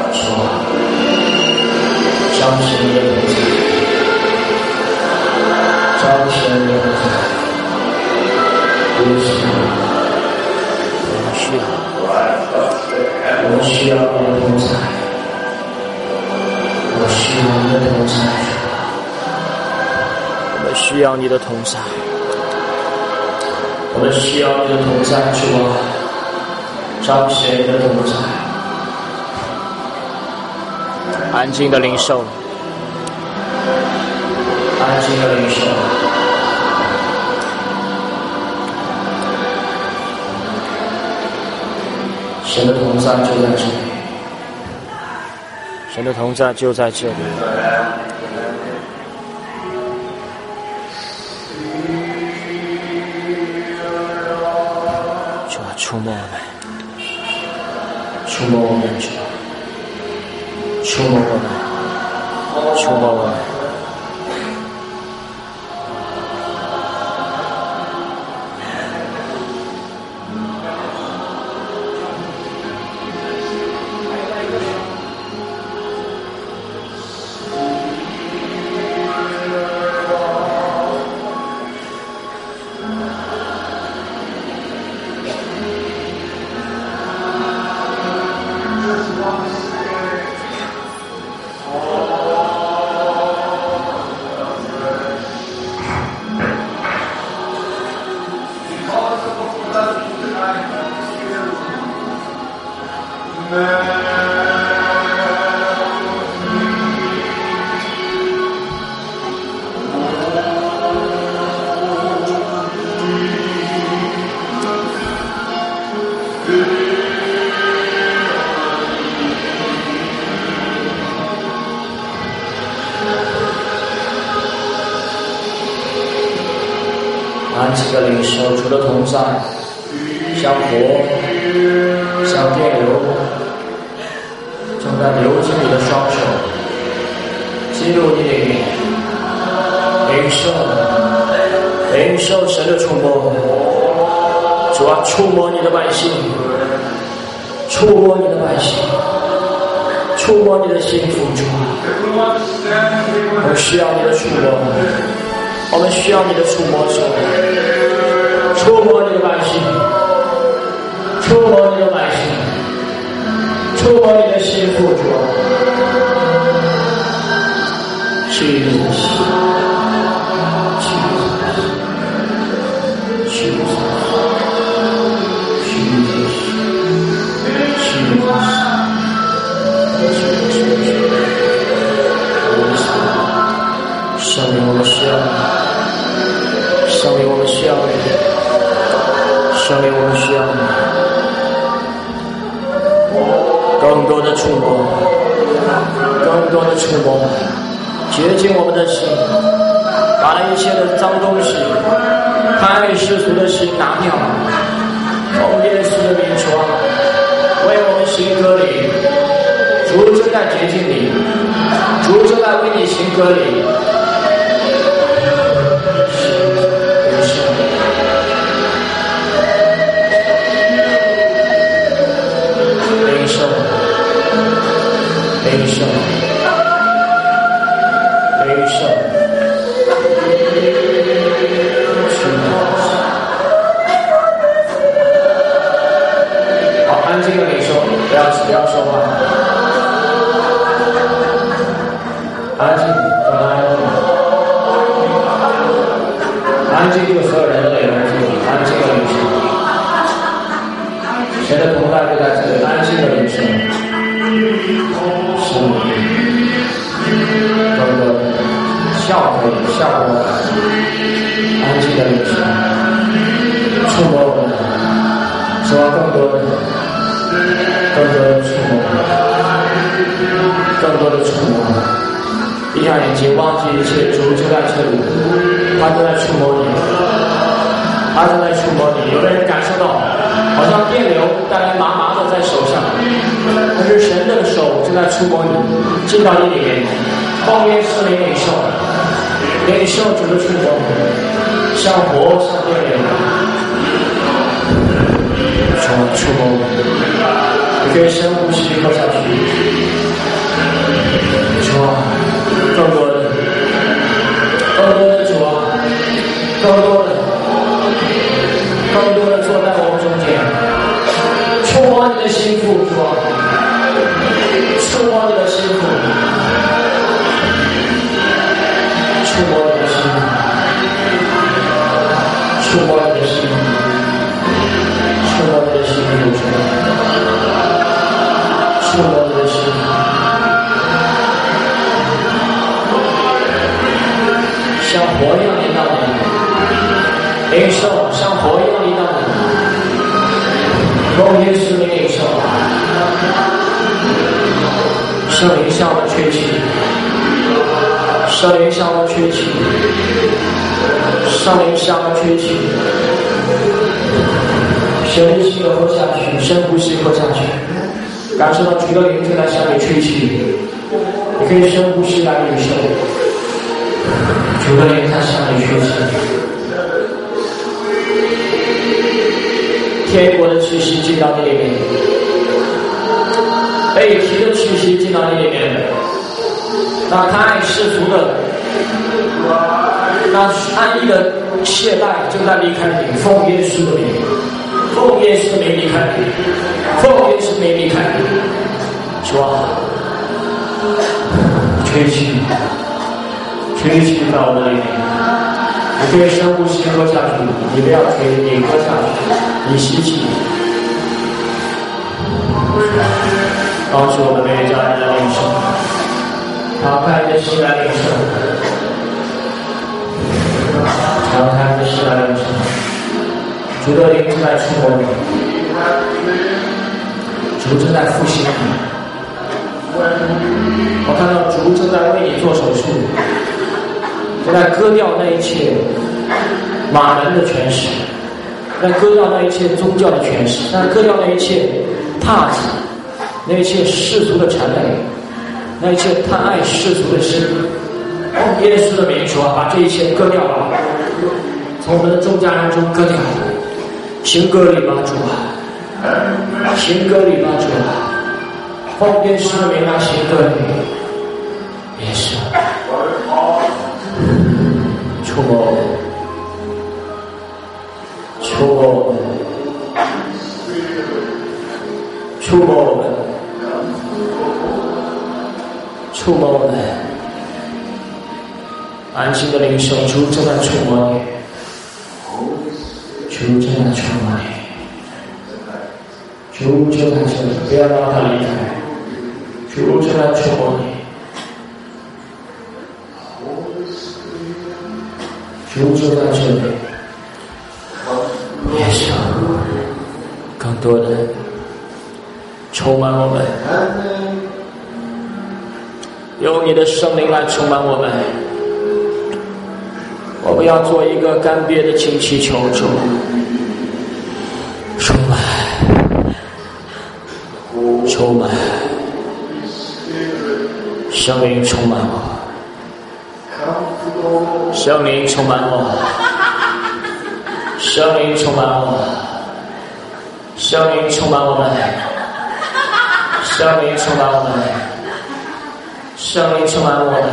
彰显你的同在，彰显你的同在，我们需要你的同在，我需要你的同在，我们需要你的同在。我们需要你的同在，主啊，彰显你的同在。安静的领受，安静的领受。神的同在就在这里，神的同在就在这里。触摸我们，触摸我们，主，触摸我们，触摸我们。安静的领受主的同在，像火，像电流，正在流进你的双手，进入你里面，领受神的触摸。主啊，触摸你的百姓，触摸你的百姓，触摸你的幸福。主啊，我们需要你的触摸，我们需要你的触摸手，触摸你的百姓，触摸你的百姓，触摸你的幸福。主啊，圣灵，我们需要你，圣灵，我们需要你，圣灵，我们需要你，更多的触摸，更多的触摸，洁净我们的心，把那一切的脏东西、贪欲世俗的心拿掉，奉耶稣的名说，为我们行割礼，主正在洁净你，主正在为你行割礼。好，安静的领受，不要说话，安静，安静，就所有人都得安静，安静的领受，谁的同在就在这里，安静的领受，是。效果，安静的领受，触摸我们， 的触摸。闭上眼睛，忘记一切，主就在这里，他正在触摸你，他正在触摸你。有的人感受到好像电流带来麻麻的在手上，但是神的手正在触摸你，进到你里面，奉耶稣的领受，领受主的触摸，像火像电流，触摸我，你可以深呼吸喝下去，主啊，更多的主啊，更多的坐在我们中间，触摸你的心腹，主啊，触摸你的心腹，触摸你的心腹，触摸你的心腹，触摸你的心腹，触摸你的心腹，像火一样临到你，领受像火一样临到你，奉耶稣的领受，圣灵向我吹气，圣灵向我吹气，圣灵向我吹气，深呼吸喝下去，深呼吸喝下去，感受到主的灵正在向你吹气，你可以深呼吸来领受。主的灵在向你吹气，天国的气息进到你里面，被提的气息进到你里面，那太世俗的，那安逸的懈怠正在离开你，奉耶稣的名，奉耶稣的名离开你，奉耶稣的名离开你，主啊，吹气。吹气到我的里面，你可以深呼吸喝下去，你不要吹，你喝下去，你吸气。帮助我们每一家人的领受，敞开你的心来领受，敞开你的心来领受。主的灵正在触摸你，主正在复兴你。我看到主正在为你做手术。正在割掉那一切马人的权势，在割掉那一切宗教的权势，在割掉那一切踏子，那一切世俗的谄媚，那一切贪爱世俗的心。奉耶稣的名说，把这一切割掉吧，从我们的众家人中割掉，行割礼吧，主啊，行割礼吧，主啊，奉耶稣的名来行割礼，耶稣。触摸我们，触摸我们，触摸我们，触摸我们，安静的领受，主正在触摸你，主正在触摸你，主就在这里，不要让他离开，主正在触摸你。主就在这里，耶稣，更多的充满我们，用你的圣灵来充满我们。我们要做一个干瘪的请祈求主，充满，充满，圣灵充满我。圣灵充满我，圣灵充满我，圣灵充满我们，圣灵充满我们，圣灵充满我们。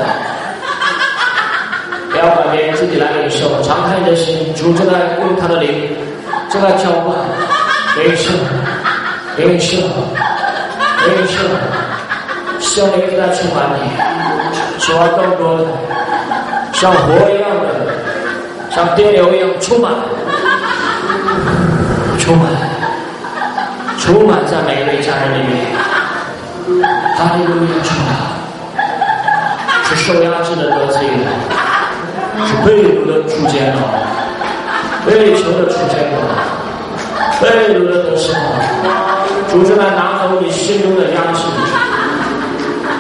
不要管别人，自己来领受，敞开你的心，主正在用他的灵，正在浇灌，领受，领受，领受，圣灵正在充满你，说更多的。像火一样的，像电流一样充满，充满，充满在每一位家人里面。哈利路亚！主啊，是受压制的得自由，是被掳的出监牢，被囚的出监牢，被掳的得释放。主正在拿走你心中的压制，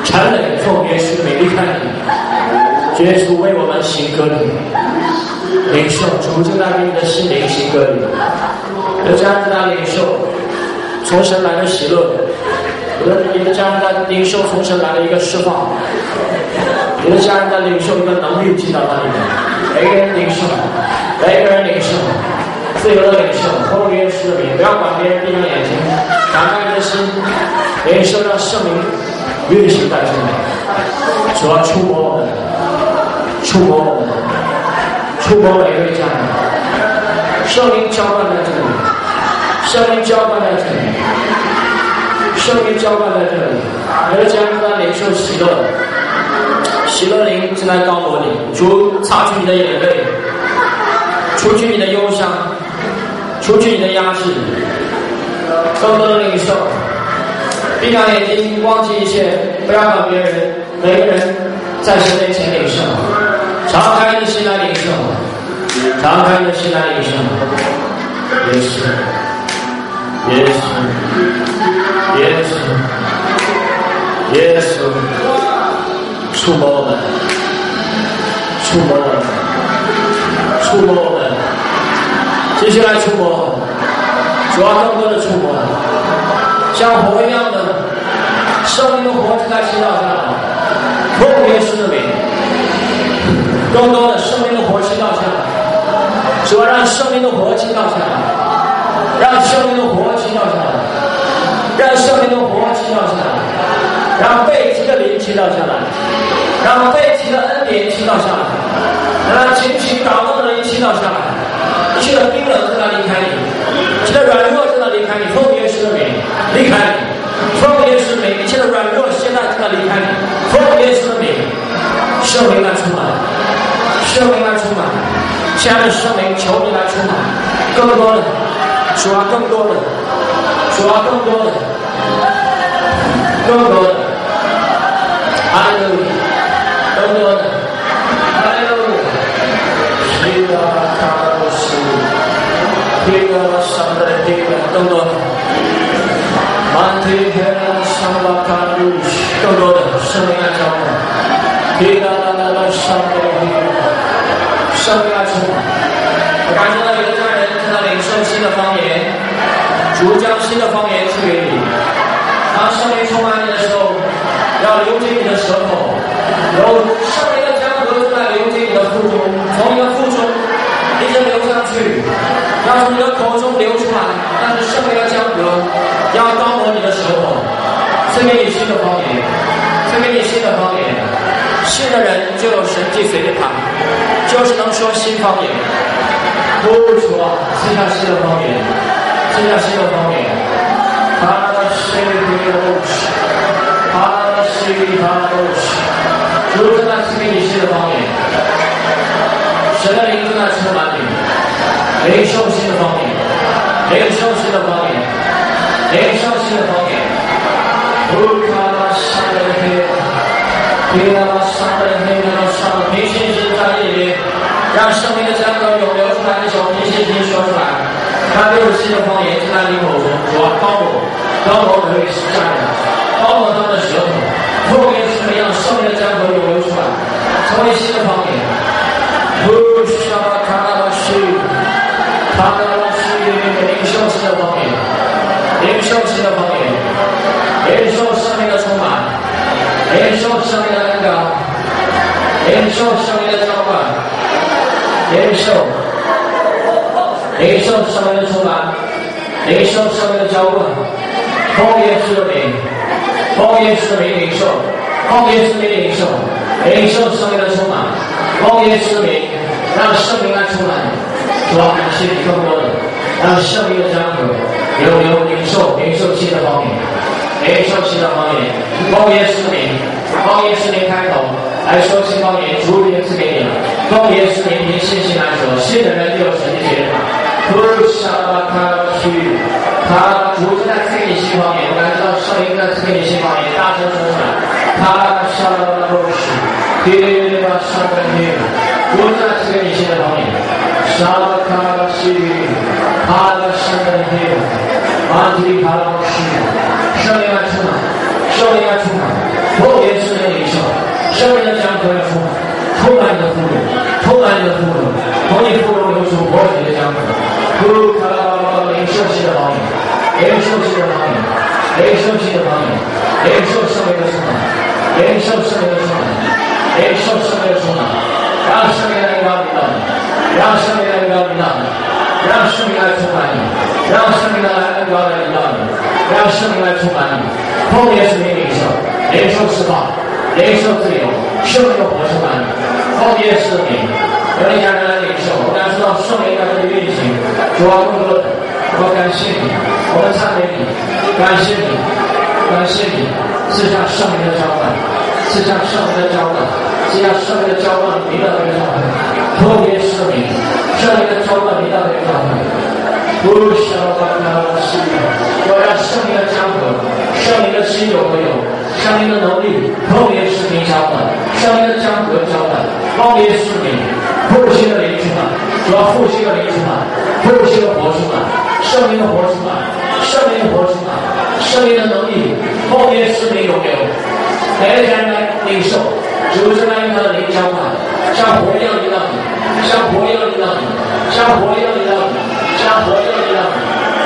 残忍奉耶稣的名离开你，耶稣为我们行割礼，领受主就在你的心灵行割礼，有这样子的领受从神来的喜乐，有的你的家人在领受从神来的一个释放，你的家人在领受一个能力进到那里面，每个人领受，每个人领受，自由的领受，奉耶稣的名，不要管别人，闭上眼睛，打开你的心，领受让圣灵运行在这里，主要触摸我们，触摸我们，触摸每一位家人，圣灵浇灌在这里，圣灵浇灌在这里，圣灵浇灌在这里，每个家人在领受喜乐，喜乐灵正在高摩你，主擦去你的眼泪，除去你的忧伤，除去你的压制，更多的领受，闭上眼睛，忘记一切，不要管别人，每个人在神面前领受，敞开你的心来领受，敞开你的心来领受，耶稣，耶稣，耶稣，耶稣，触摸我们，触摸我们，触摸我们，继续来触摸，主要更多的触摸，像火一样的生命的火就在倾倒下来，奉耶稣的名，更多的生命的火倾倒下来，主要让生命的火倾倒下来，让生命的火倾倒下来，让生命的火倾倒下来，让被提的灵倾倒下来，让被提的恩典倾倒下来，让情绪祷告的灵倾倒下来，一切的冰冷正在离开你，一切的软弱正在离开你，奉耶稣的名离开你，奉耶稣的名，一切的软弱现在正在离开你，奉耶稣的名，圣灵来充满，圣灵来充满，亲爱的圣灵，求你来充满，更多的，主啊，更多的，主啊，更多的，更多的，哈利路亚，更多的，哈利路亚，希拉卡罗斯，希拉桑德希拉，更多的，曼提黑拉桑拉卡鲁斯，更多的圣灵来浇灌，希拉拉拉桑德希拉，圣灵来充满。我感受到有的家人正在领受新的方言，主将新的方言赐给你。当圣灵充满你的时候，要流进你的舌头，有圣灵的江河正在流进你的腹中，从你的腹中一直流上去，要从你的口中流出来。但是圣灵的江河要高摩你的舌头，赐给你新的方言，赐给你新的方言。信的人就有神迹随着他，就是能说新方言。不说，赐下新的方言，赐下新的方言。哈拉西里欧西，哈拉西里哈欧西，主正在赐给你新的方言。神的灵正在充满你，领受新的方言，领受新的方言，领受新的方言。不卡拉沙的黑，不卡拉沙的黑，那种沙的平信心在里面。让生命的江河涌流出来的时候，凭信心说出来。他六新的方言就在你口中，主啊，高我可以是家人，高我他们的舌头，后面是怎么样？生命的江河涌流出来，成为新的方言。不沙拉卡拉西，卡拉西，领受新的方言，领受新的方言，领受生命的充满，领受生命的恩膏，领受生命的浇灌。领受生命的充满，领受生命的浇灌，奉耶稣的名，奉耶稣的名领受，奉耶稣的名领受，领受生命的充满，奉耶稣的名，让圣灵来充满。主啊，感谢你更多的，让圣灵的江河流领受新的方言，领受新的方言，奉耶稣的名，奉耶稣的名开口来说新方言，主已经赐给你了。奉耶稣名凭信心来说，信的人就有神迹随着他。不沙拉卡西，他主正在赐给你新方言，我感觉到圣灵在赐给你新方言，大声说出来。他沙拉拉罗西，迪里巴沙拉尼，主正在赐给你新的方言。沙拉卡拉西，他的沙拉尼，马提卡拉西，圣灵来充满，圣灵来充满，奉耶稣的富足，从你腹中流出活水的江河。呼卡拉巴巴巴，领受新的方言，领受新的方言，领受新的方言，领受圣灵的充满，领受圣灵的充满，领受圣灵的充满，让圣灵来高领导你，让圣灵来高领导你，让圣灵来充满你，让圣灵来高来领导你，让圣灵来充满你。后面是领受，领受释放，领受自由，圣灵的活充满你。后面是领。我们家人来领受，我感受到圣灵在这里运行，主啊，更多的，我感谢你，我们赞美你，感谢你，感谢你，赐下圣灵的浇灌，赐下圣灵的浇灌，赐下圣灵的浇灌临到这个教会，特别是你，圣灵的浇灌临到这个教会。不想把它吸引，我让圣灵的江河，圣灵的心有没有？圣灵的能力，特别是你浇灌，圣灵的江河浇灌，特别是你。复兴的灵充满，主要复兴的灵充满，复兴的活充满，圣灵的活充满，圣灵的活充满，圣灵的能力，后面是你有没有？每个人来领受，主是来用他的灵浇灌，像火一样临到你，像火一样临到你，像火一样临到你，像火一样临到你。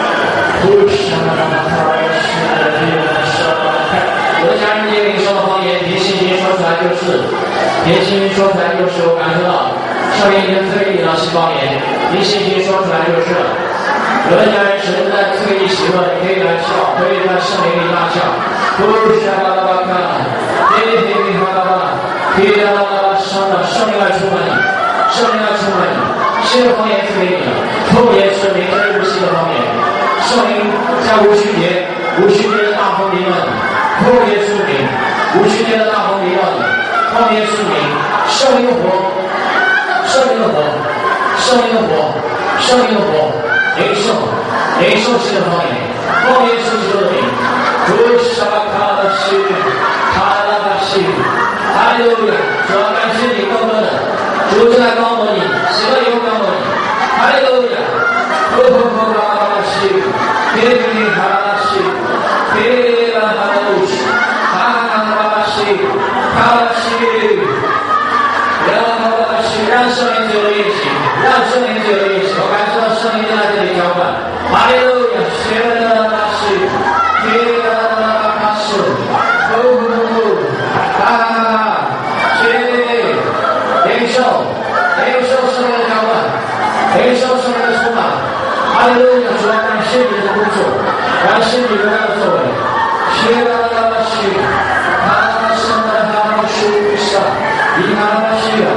我的家人这领受的方言，凭信心说出来就是，凭信心说出来就是，我感受到。圣灵已经赐给你了新方言，凭信心说出来就是。有的家人神在赐给你喜乐，你可以来笑，可以在圣灵里大笑。不是巴拉巴卡，嘿嘿嘿巴拉巴，嘿巴拉巴圣灵来充满你，圣灵来充满你，新的方言赐给你了，特别是灵这一部新的方言，圣灵在无序节的大风临到你，特别是灵无序节的大风临到你，特别是灵圣灵的活。圣灵的活，圣灵的活，圣灵的活，领受新的方言，方言是基督的名。主沙卡的西，卡拉的西，哈利路亚！主要感谢你更多的，主正在高摩你，喜乐也会高摩你，哈利路亚！呼呼拉拉的西，嘿嘿哈拉西，嘿拉哈拉路西，哈拉西，哈拉西。让圣灵自由的运行，让圣灵自由的运行。我感受到圣灵在这里浇灌。哈利路亚，谢拉拉西，耶拉拉拉西，啊，谢，领受圣灵的浇灌，领受圣灵的充满。哈利路亚，主要感谢你的工作，感谢你的作为。谢拉拉西，哈圣的哈苏萨，伊哈拉西亚。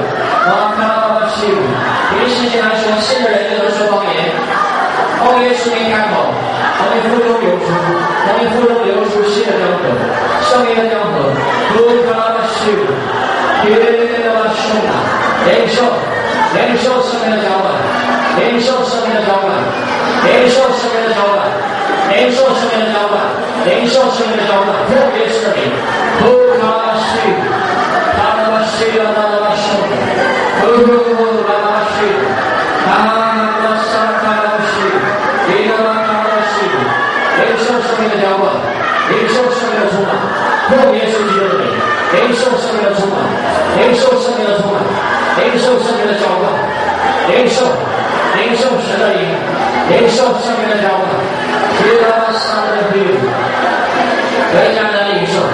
凭信心来说，信的人就能说方言。方言是你开口，从你腹中流出，从你腹中流出新的江河，圣灵的江河。不卡拉西，别拉西纳，领受圣灵的浇灌，领受圣灵的浇灌，领受圣灵的浇灌，领受圣灵的浇灌，领受圣灵的浇灌，特别是你。不卡拉西，卡拉西拉拉西。特别是基督的名，领受圣灵的充满，领受圣灵的充满，领受圣灵的浇灌，领受神的灵，领受圣灵的浇灌。提拉萨的比，人家来领受，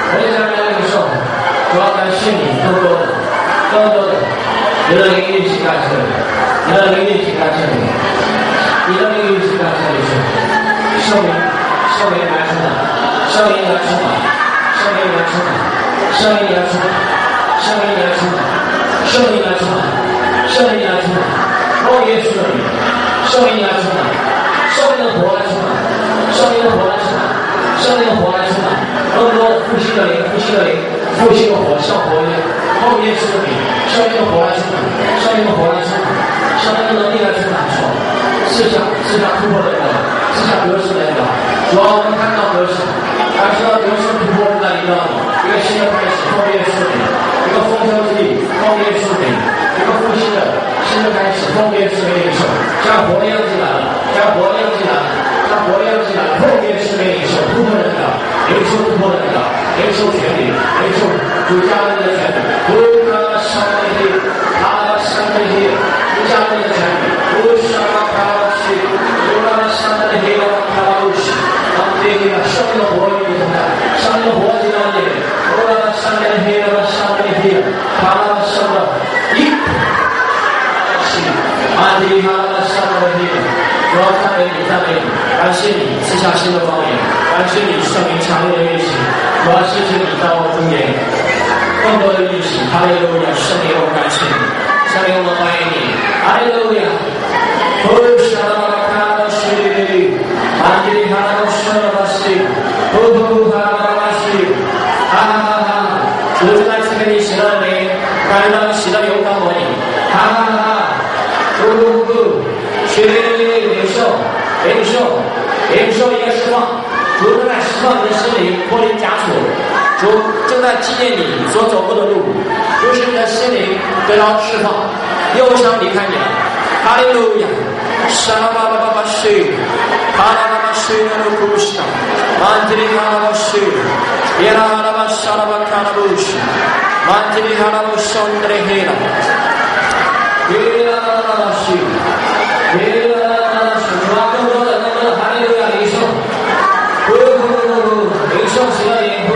主要感谢你更多的，你的灵运行在这里，你的灵运行在这里，你的灵运行在这里是圣灵来充满，圣灵来充满。圣灵来充满，圣灵来充满，圣灵来充满，圣灵来充满，圣灵来充满，光耶稣的名，圣灵来充满，圣灵的活来充满，圣灵的活来充满，圣灵的活来充满，更多的复兴的灵，复兴的活像活一样，光耶稣的名，圣灵的活来充满，圣灵的活来充满，圣灵的能力来充满，思想突破的人，思想得胜的人，主要我们看到得胜。感受到得胜突破正在临到你，一个新的开始，方便是你；一个丰收之地，方便是你；一个复兴的新的开始，方便是你领受。像火一样进来了，像火一样进来了，像火一样进来了，方便是你领受。突破的领导，领受突破的领导，领受权利，领受主家人的权利。不可伤害你，他伤害你。 主要赞美你，赞美你，感谢你赐下新的方言，感谢你圣灵强烈的运行，主要谢谢你到我中间更多的运行，哈利路亚，圣灵我感谢你，圣灵我欢迎你，哈利路亚，哦，沙拉巴卡巴西里，安吉里哈拉巴沙拉巴西，哦哦哈拉巴西，哈哈哈哈，主再次给你喜乐的灵，感恩到喜乐油膏我你，哈哈哈哈，哦哦哦。去领受一个释放，主正在释放你的心灵，脱离枷锁，主正在纪念你所走过的路，主使你的心灵得到释放，忧伤离开你了，哈利路亚，沙拉巴巴巴巴西，哈拉巴巴西拉鲁库西，曼提里哈拉巴西，耶拉哈拉巴沙拉巴卡拉布西，曼提里哈拉巴松德雷黑拉，耶拉哈拉巴西。主啊，更多的哈利路亚领受，领受喜乐灵，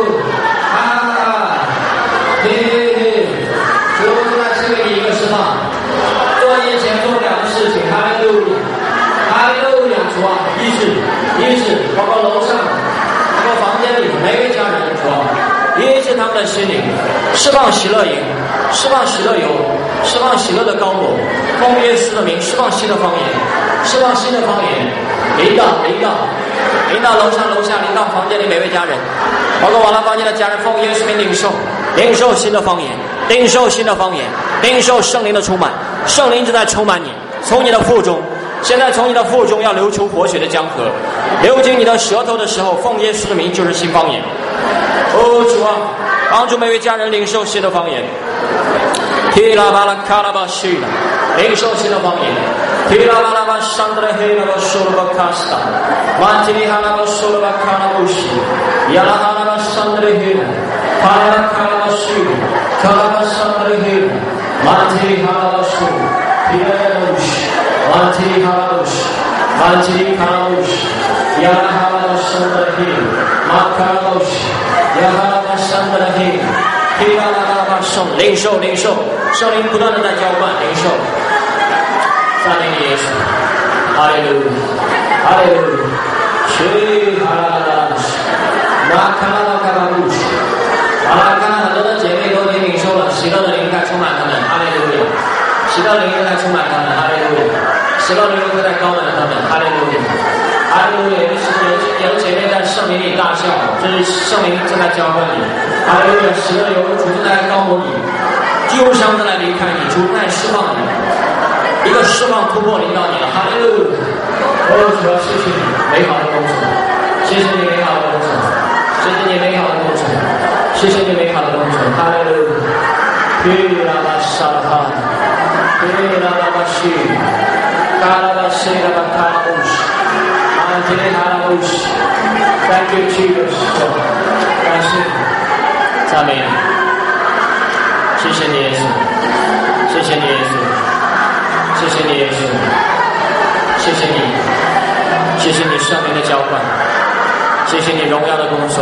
主再赐给你一个释放，做眼前做不了的事情，哈利路亚，哈利路亚，主啊，医治，包括楼上，包括房间里每位家人，主啊，医治他们的心灵，释放喜乐营，释放喜乐油，释放喜乐的高果，奉耶稣的名释放新的方言，释放新的方言，领导楼上楼下，领导房间里每位家人，包括网络房间的家人，奉耶稣名领受新的方言，领受新的方言，领受圣灵的充满，圣灵正在充满你，从你的腹中，现在从你的腹中要流出活水的江河，流进你的舌头的时候，奉耶稣的名就是新方言。哦，主啊，帮助每位家人领受新的方言。提拉巴拉卡拉巴西拉，领受新的方言。提拉巴拉巴桑德勒黑拉巴苏拉巴卡斯塔，曼提里哈拉巴苏拉巴卡拉布西，亚拉哈拉巴桑德勒黑拉，哈拉卡拉巴西，卡拉巴桑德勒黑拉，曼提里哈拉巴苏，提拉巴西，曼提里哈拉巴西，曼提里哈拉巴西，亚拉哈拉巴桑德勒黑拉，马卡拉巴西，亚哈拉巴桑德勒黑拉。提拉拉拉巴圣领受，圣灵不断的在浇灌领受，赞美你耶稣，哈利路亚，哈利路亚，去哈拉拉西，马卡拉卡拉布西，好了，刚刚很多的姐妹都已经领受了喜乐的灵在充满他们，哈利路亚，喜乐的灵在充满他们，哈利路亚，喜乐的灵在高满他们，哈利路亚。哈利路亚！有姐妹在圣灵里大笑，这是圣灵正在浇灌你。哈利路亚！喜乐有主正在高摩你，忧伤正在离开你，主在释放你，一个释放突破临到你了。哈利路亚！哦，主要谢谢你美好的工程，谢谢你美好的工程，谢谢你美好的工程，谢谢你美好的工程。哈利路亚！提拉巴沙拉哈，提拉巴西，卡拉巴西拉巴卡拉布西。Thank you, Jesus. 感谢，赞美你，谢谢你耶稣，谢谢你耶稣，谢谢你耶稣，谢谢你，谢谢你圣灵的浇灌，谢谢你荣耀的工作。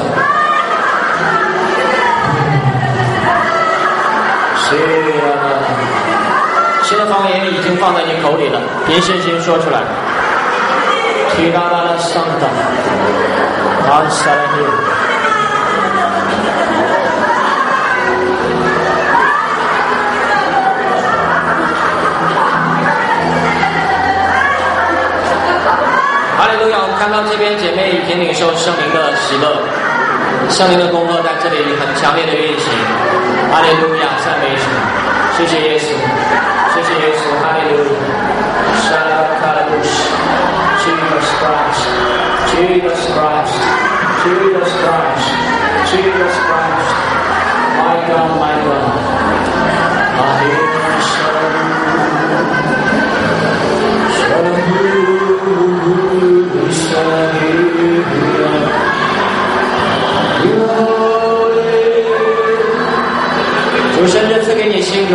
新的方言已经放在你口里了，凭信心说出来。提拉巴拉桑达，安萨拉黑。哈利路亚！我们看到这边姐妹已经领受圣灵的喜乐，圣灵的工作在这里很强烈的运行。哈利路亚！赞美主，谢谢耶稣，谢谢耶稣，哈利路亚！沙拉卡拉布什。Jesus Christ, Jesus Christ, Jesus Christ, Jesus Christ, my God, my God. Hallelujah. 主神这次给你新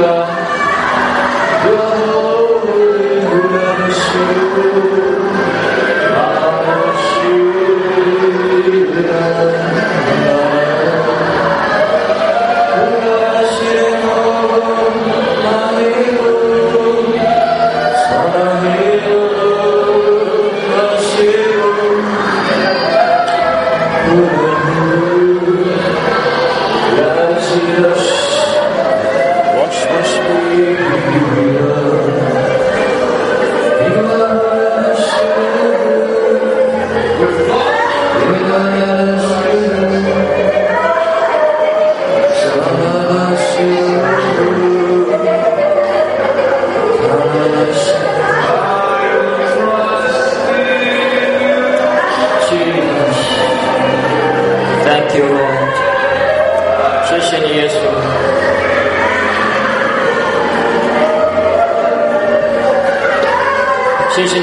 歌。Amen.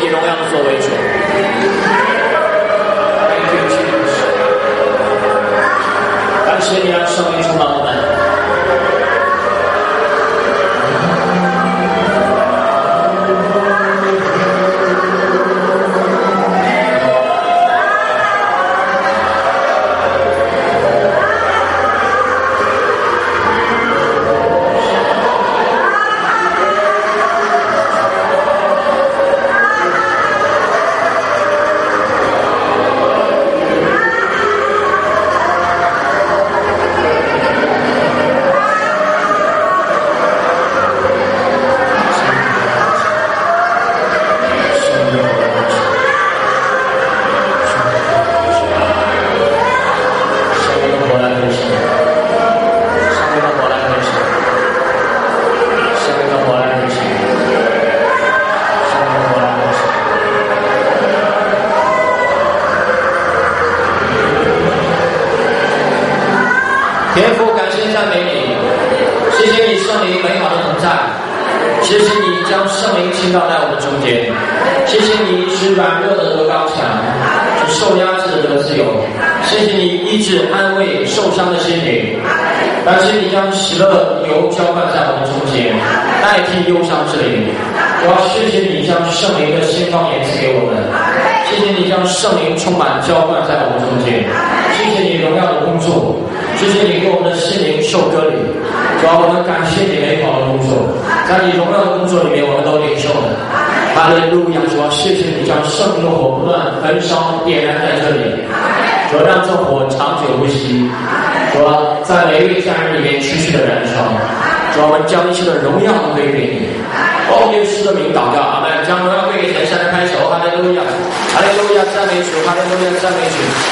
你荣耀的作为主。感谢你让圣灵充满我们。天父，感谢赞美你，谢谢你圣灵美好的同在，谢谢你将圣灵倾倒在我们中间，谢谢你使软弱的得刚强，使受压制的得自由，谢谢你医治安慰受伤的心灵，感谢你将喜乐油浇灌在我们中间，代替忧伤之灵。我要谢谢你将圣灵的新方言赐给我们，谢谢你将圣灵充满浇灌在我们中间，谢谢你荣耀的工作，谢谢你给我们的心灵受割礼。主要我们感谢你美好的工作，在你荣耀的工作里面我们都领受了。哈利路亚！主要谢谢你将圣灵的火不断焚烧点燃在这里，主要让这火长久不息，主要在每一位家人里面持续的燃烧，主要我们将一切的荣耀都归给你。奉耶稣的名祷告，阿们！将荣耀归给神，向他拍手，哈利路亚，哈利路亚，赞美主，哈利路亚，赞美主。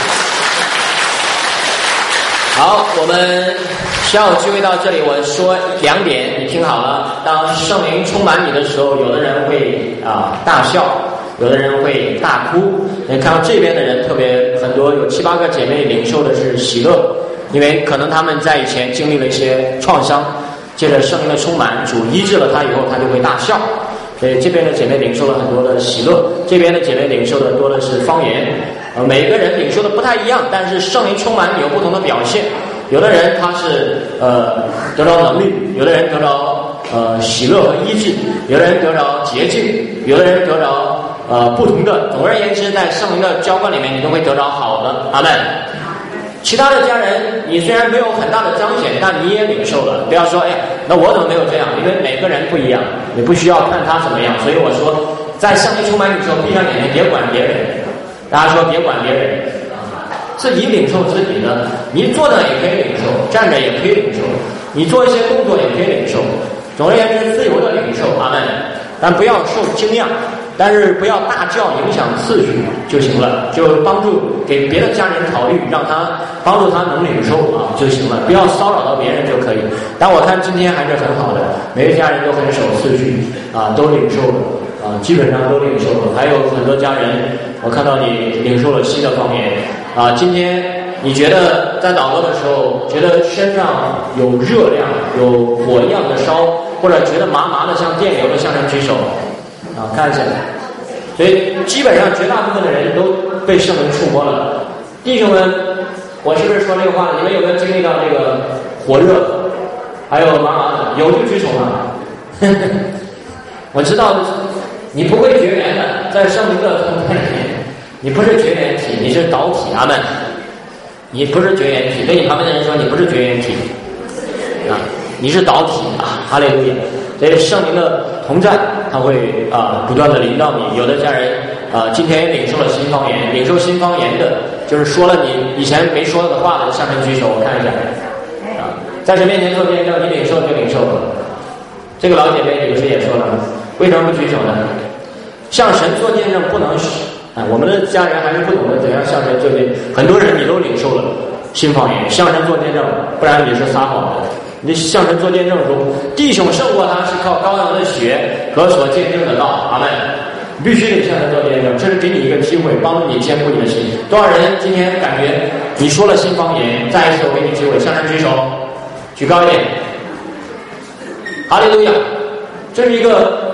好，我们下午聚会到这里，我说2点，你听好了。当圣灵充满你的时候，有的人会大笑，有的人会大哭。你看到这边的人特别很多，有7、8个姐妹领受的是喜乐，因为可能他们在以前经历了一些创伤，借着圣灵的充满，主医治了他以后，他就会大笑。所以这边的姐妹领受了很多的喜乐，这边的姐妹领受的多的是方言。每个人领受的不太一样，但是圣灵充满有不同的表现。有的人他是得着能力，有的人得着喜乐和医治，有的人得着洁净，有的人得着不同的。总而言之，在圣灵的浇灌里面，你都会得着好的。阿们。其他的家人，你虽然没有很大的彰显，但你也领受了。不要说，哎，那我怎么没有这样？因为每个人不一样，你不需要看他怎么样。所以我说，在圣灵充满你的时候，闭上眼睛，别管别人。大家说，别管别人，自己领受自己的。你坐着也可以领受，站着也可以领受，你做一些动作也可以领受。总而言之，自由的领受，阿们。但不要受惊讶，但是不要大叫影响次序就行了，就帮助给别的家人考虑，让他帮助他能领受就行了，不要骚扰到别人就可以。但我看今天还是很好的，每个家人都很守次序都领受了基本上都领受了。还有很多家人，我看到你领受了新的方言今天你觉得在祷告的时候，觉得身上有热量，有火一样的烧，或者觉得麻麻的像电流的，向上举手看一下。所以基本上绝大部分的人都被圣灵触摸了。弟兄们，我是不是说这个话？你们有没有经历到这个火热，还有麻麻的？有就举手了。我知道你不会绝缘的，在圣灵的同在里面，你不是绝缘体，你是导体。阿们。你不是绝缘体，对你旁边的人说，你不是绝缘体你是导体哈利路亚。所以圣灵的同在，他会不断的领导你。有的家人今天领受了新方言，领受新方言的，就是说了你以前没说的话的，下面举手，我看一下在神面前做见证，你领受就领受了。这个老姐妹，你不是也说了吗？为什么不举手呢？向神做见证不能我们的家人还是不懂得怎样向神做见证。很多人你都领受了新方言，向神做见证，不然你是撒谎的。你向神做见证说，弟兄胜过他是靠羔羊的血和所见证的道。阿们。必须得向神做见证，这是给你一个机会，帮助你坚固你的心。多少人今天感觉你说了新方言？再一次我给你机会，向神举手，举高一点。哈利路亚。这是一个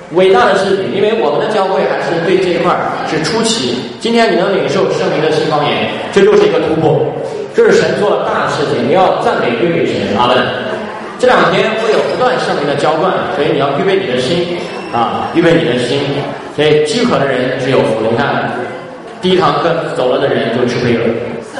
伟大的事情，因为我们的教会还是对这一块是初期。今天你能领受圣灵的新方言，这就是一个突破，这是神做了大的事情，你要赞美归给神。阿门。这2天会有不断圣灵的浇灌，所以你要预备你的心啊，预备你的心。所以饥渴的人只有福。你看，第1堂课走了的人就吃亏了。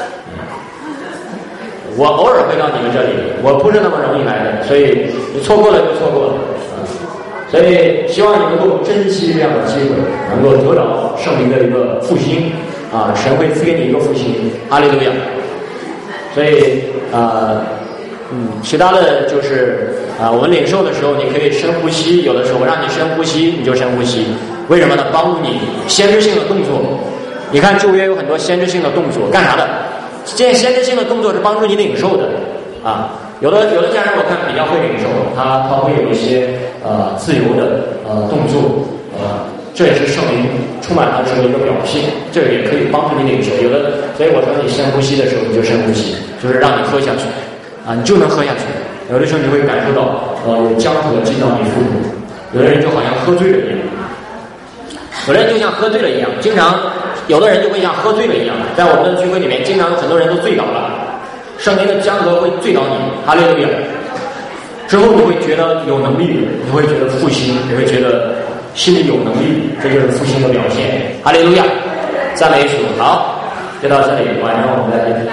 我偶尔会到你们这里，我不是那么容易来的，所以你错过了就错过了。所以希望你能够珍惜这样的机会，能够得到圣灵的一个复兴啊，神会赐给你一个复兴，哈利路亚。所以其他的就是我们领受的时候，你可以深呼吸，有的时候让你深呼吸，你就深呼吸。为什么呢？帮助你先知性的动作。你看旧约有很多先知性的动作，干啥的？这先知性的动作是帮助你领受的啊。有的家人我看比较会领受，他会有一些自由的动作，这也是圣灵充满他的时候一个表现，这个也可以帮助你领受。有的，所以我说你深呼吸的时候你就深呼吸，就是让你喝下去啊，你就能喝下去。有的时候你会感受到有江河进到你腹部，有的人就好像喝醉了一样，有的人就像喝醉了一样，有的人就会像喝醉了一样，在我们的聚会里面，经常有很多人都醉倒了。圣灵的江河会醉倒你，哈利路亚。之后你会觉得有能力，你会觉得复兴，你会觉得心里有能力，这就是复兴的表现。哈利路亚，赞美主。好，就到这里，晚上我们再见。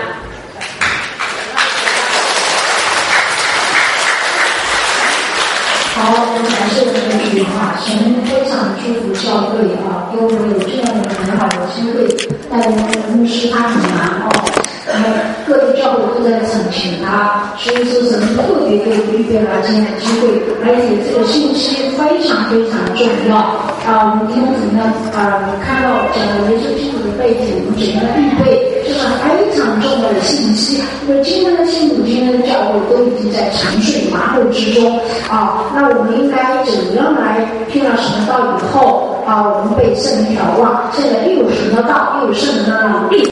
好，我们感谢神的主啊，神非常祝福教会啊，给我们有这样的很好的机会，带领我们牧师他很忙各个教会都在请他，所以说神特别给我们预备了这样的机会，而且这个信息非常非常重要啊。我们弟兄姊妹看到整个耶稣基督的背景，我们整个预备，这是非常重要的信息。因为今天的信徒、今天的教会都已经在沉睡麻木之中啊，那我们应该怎样来听了神的道以后啊，我们被圣灵眺望，现在又有神的道，又有圣灵的能力。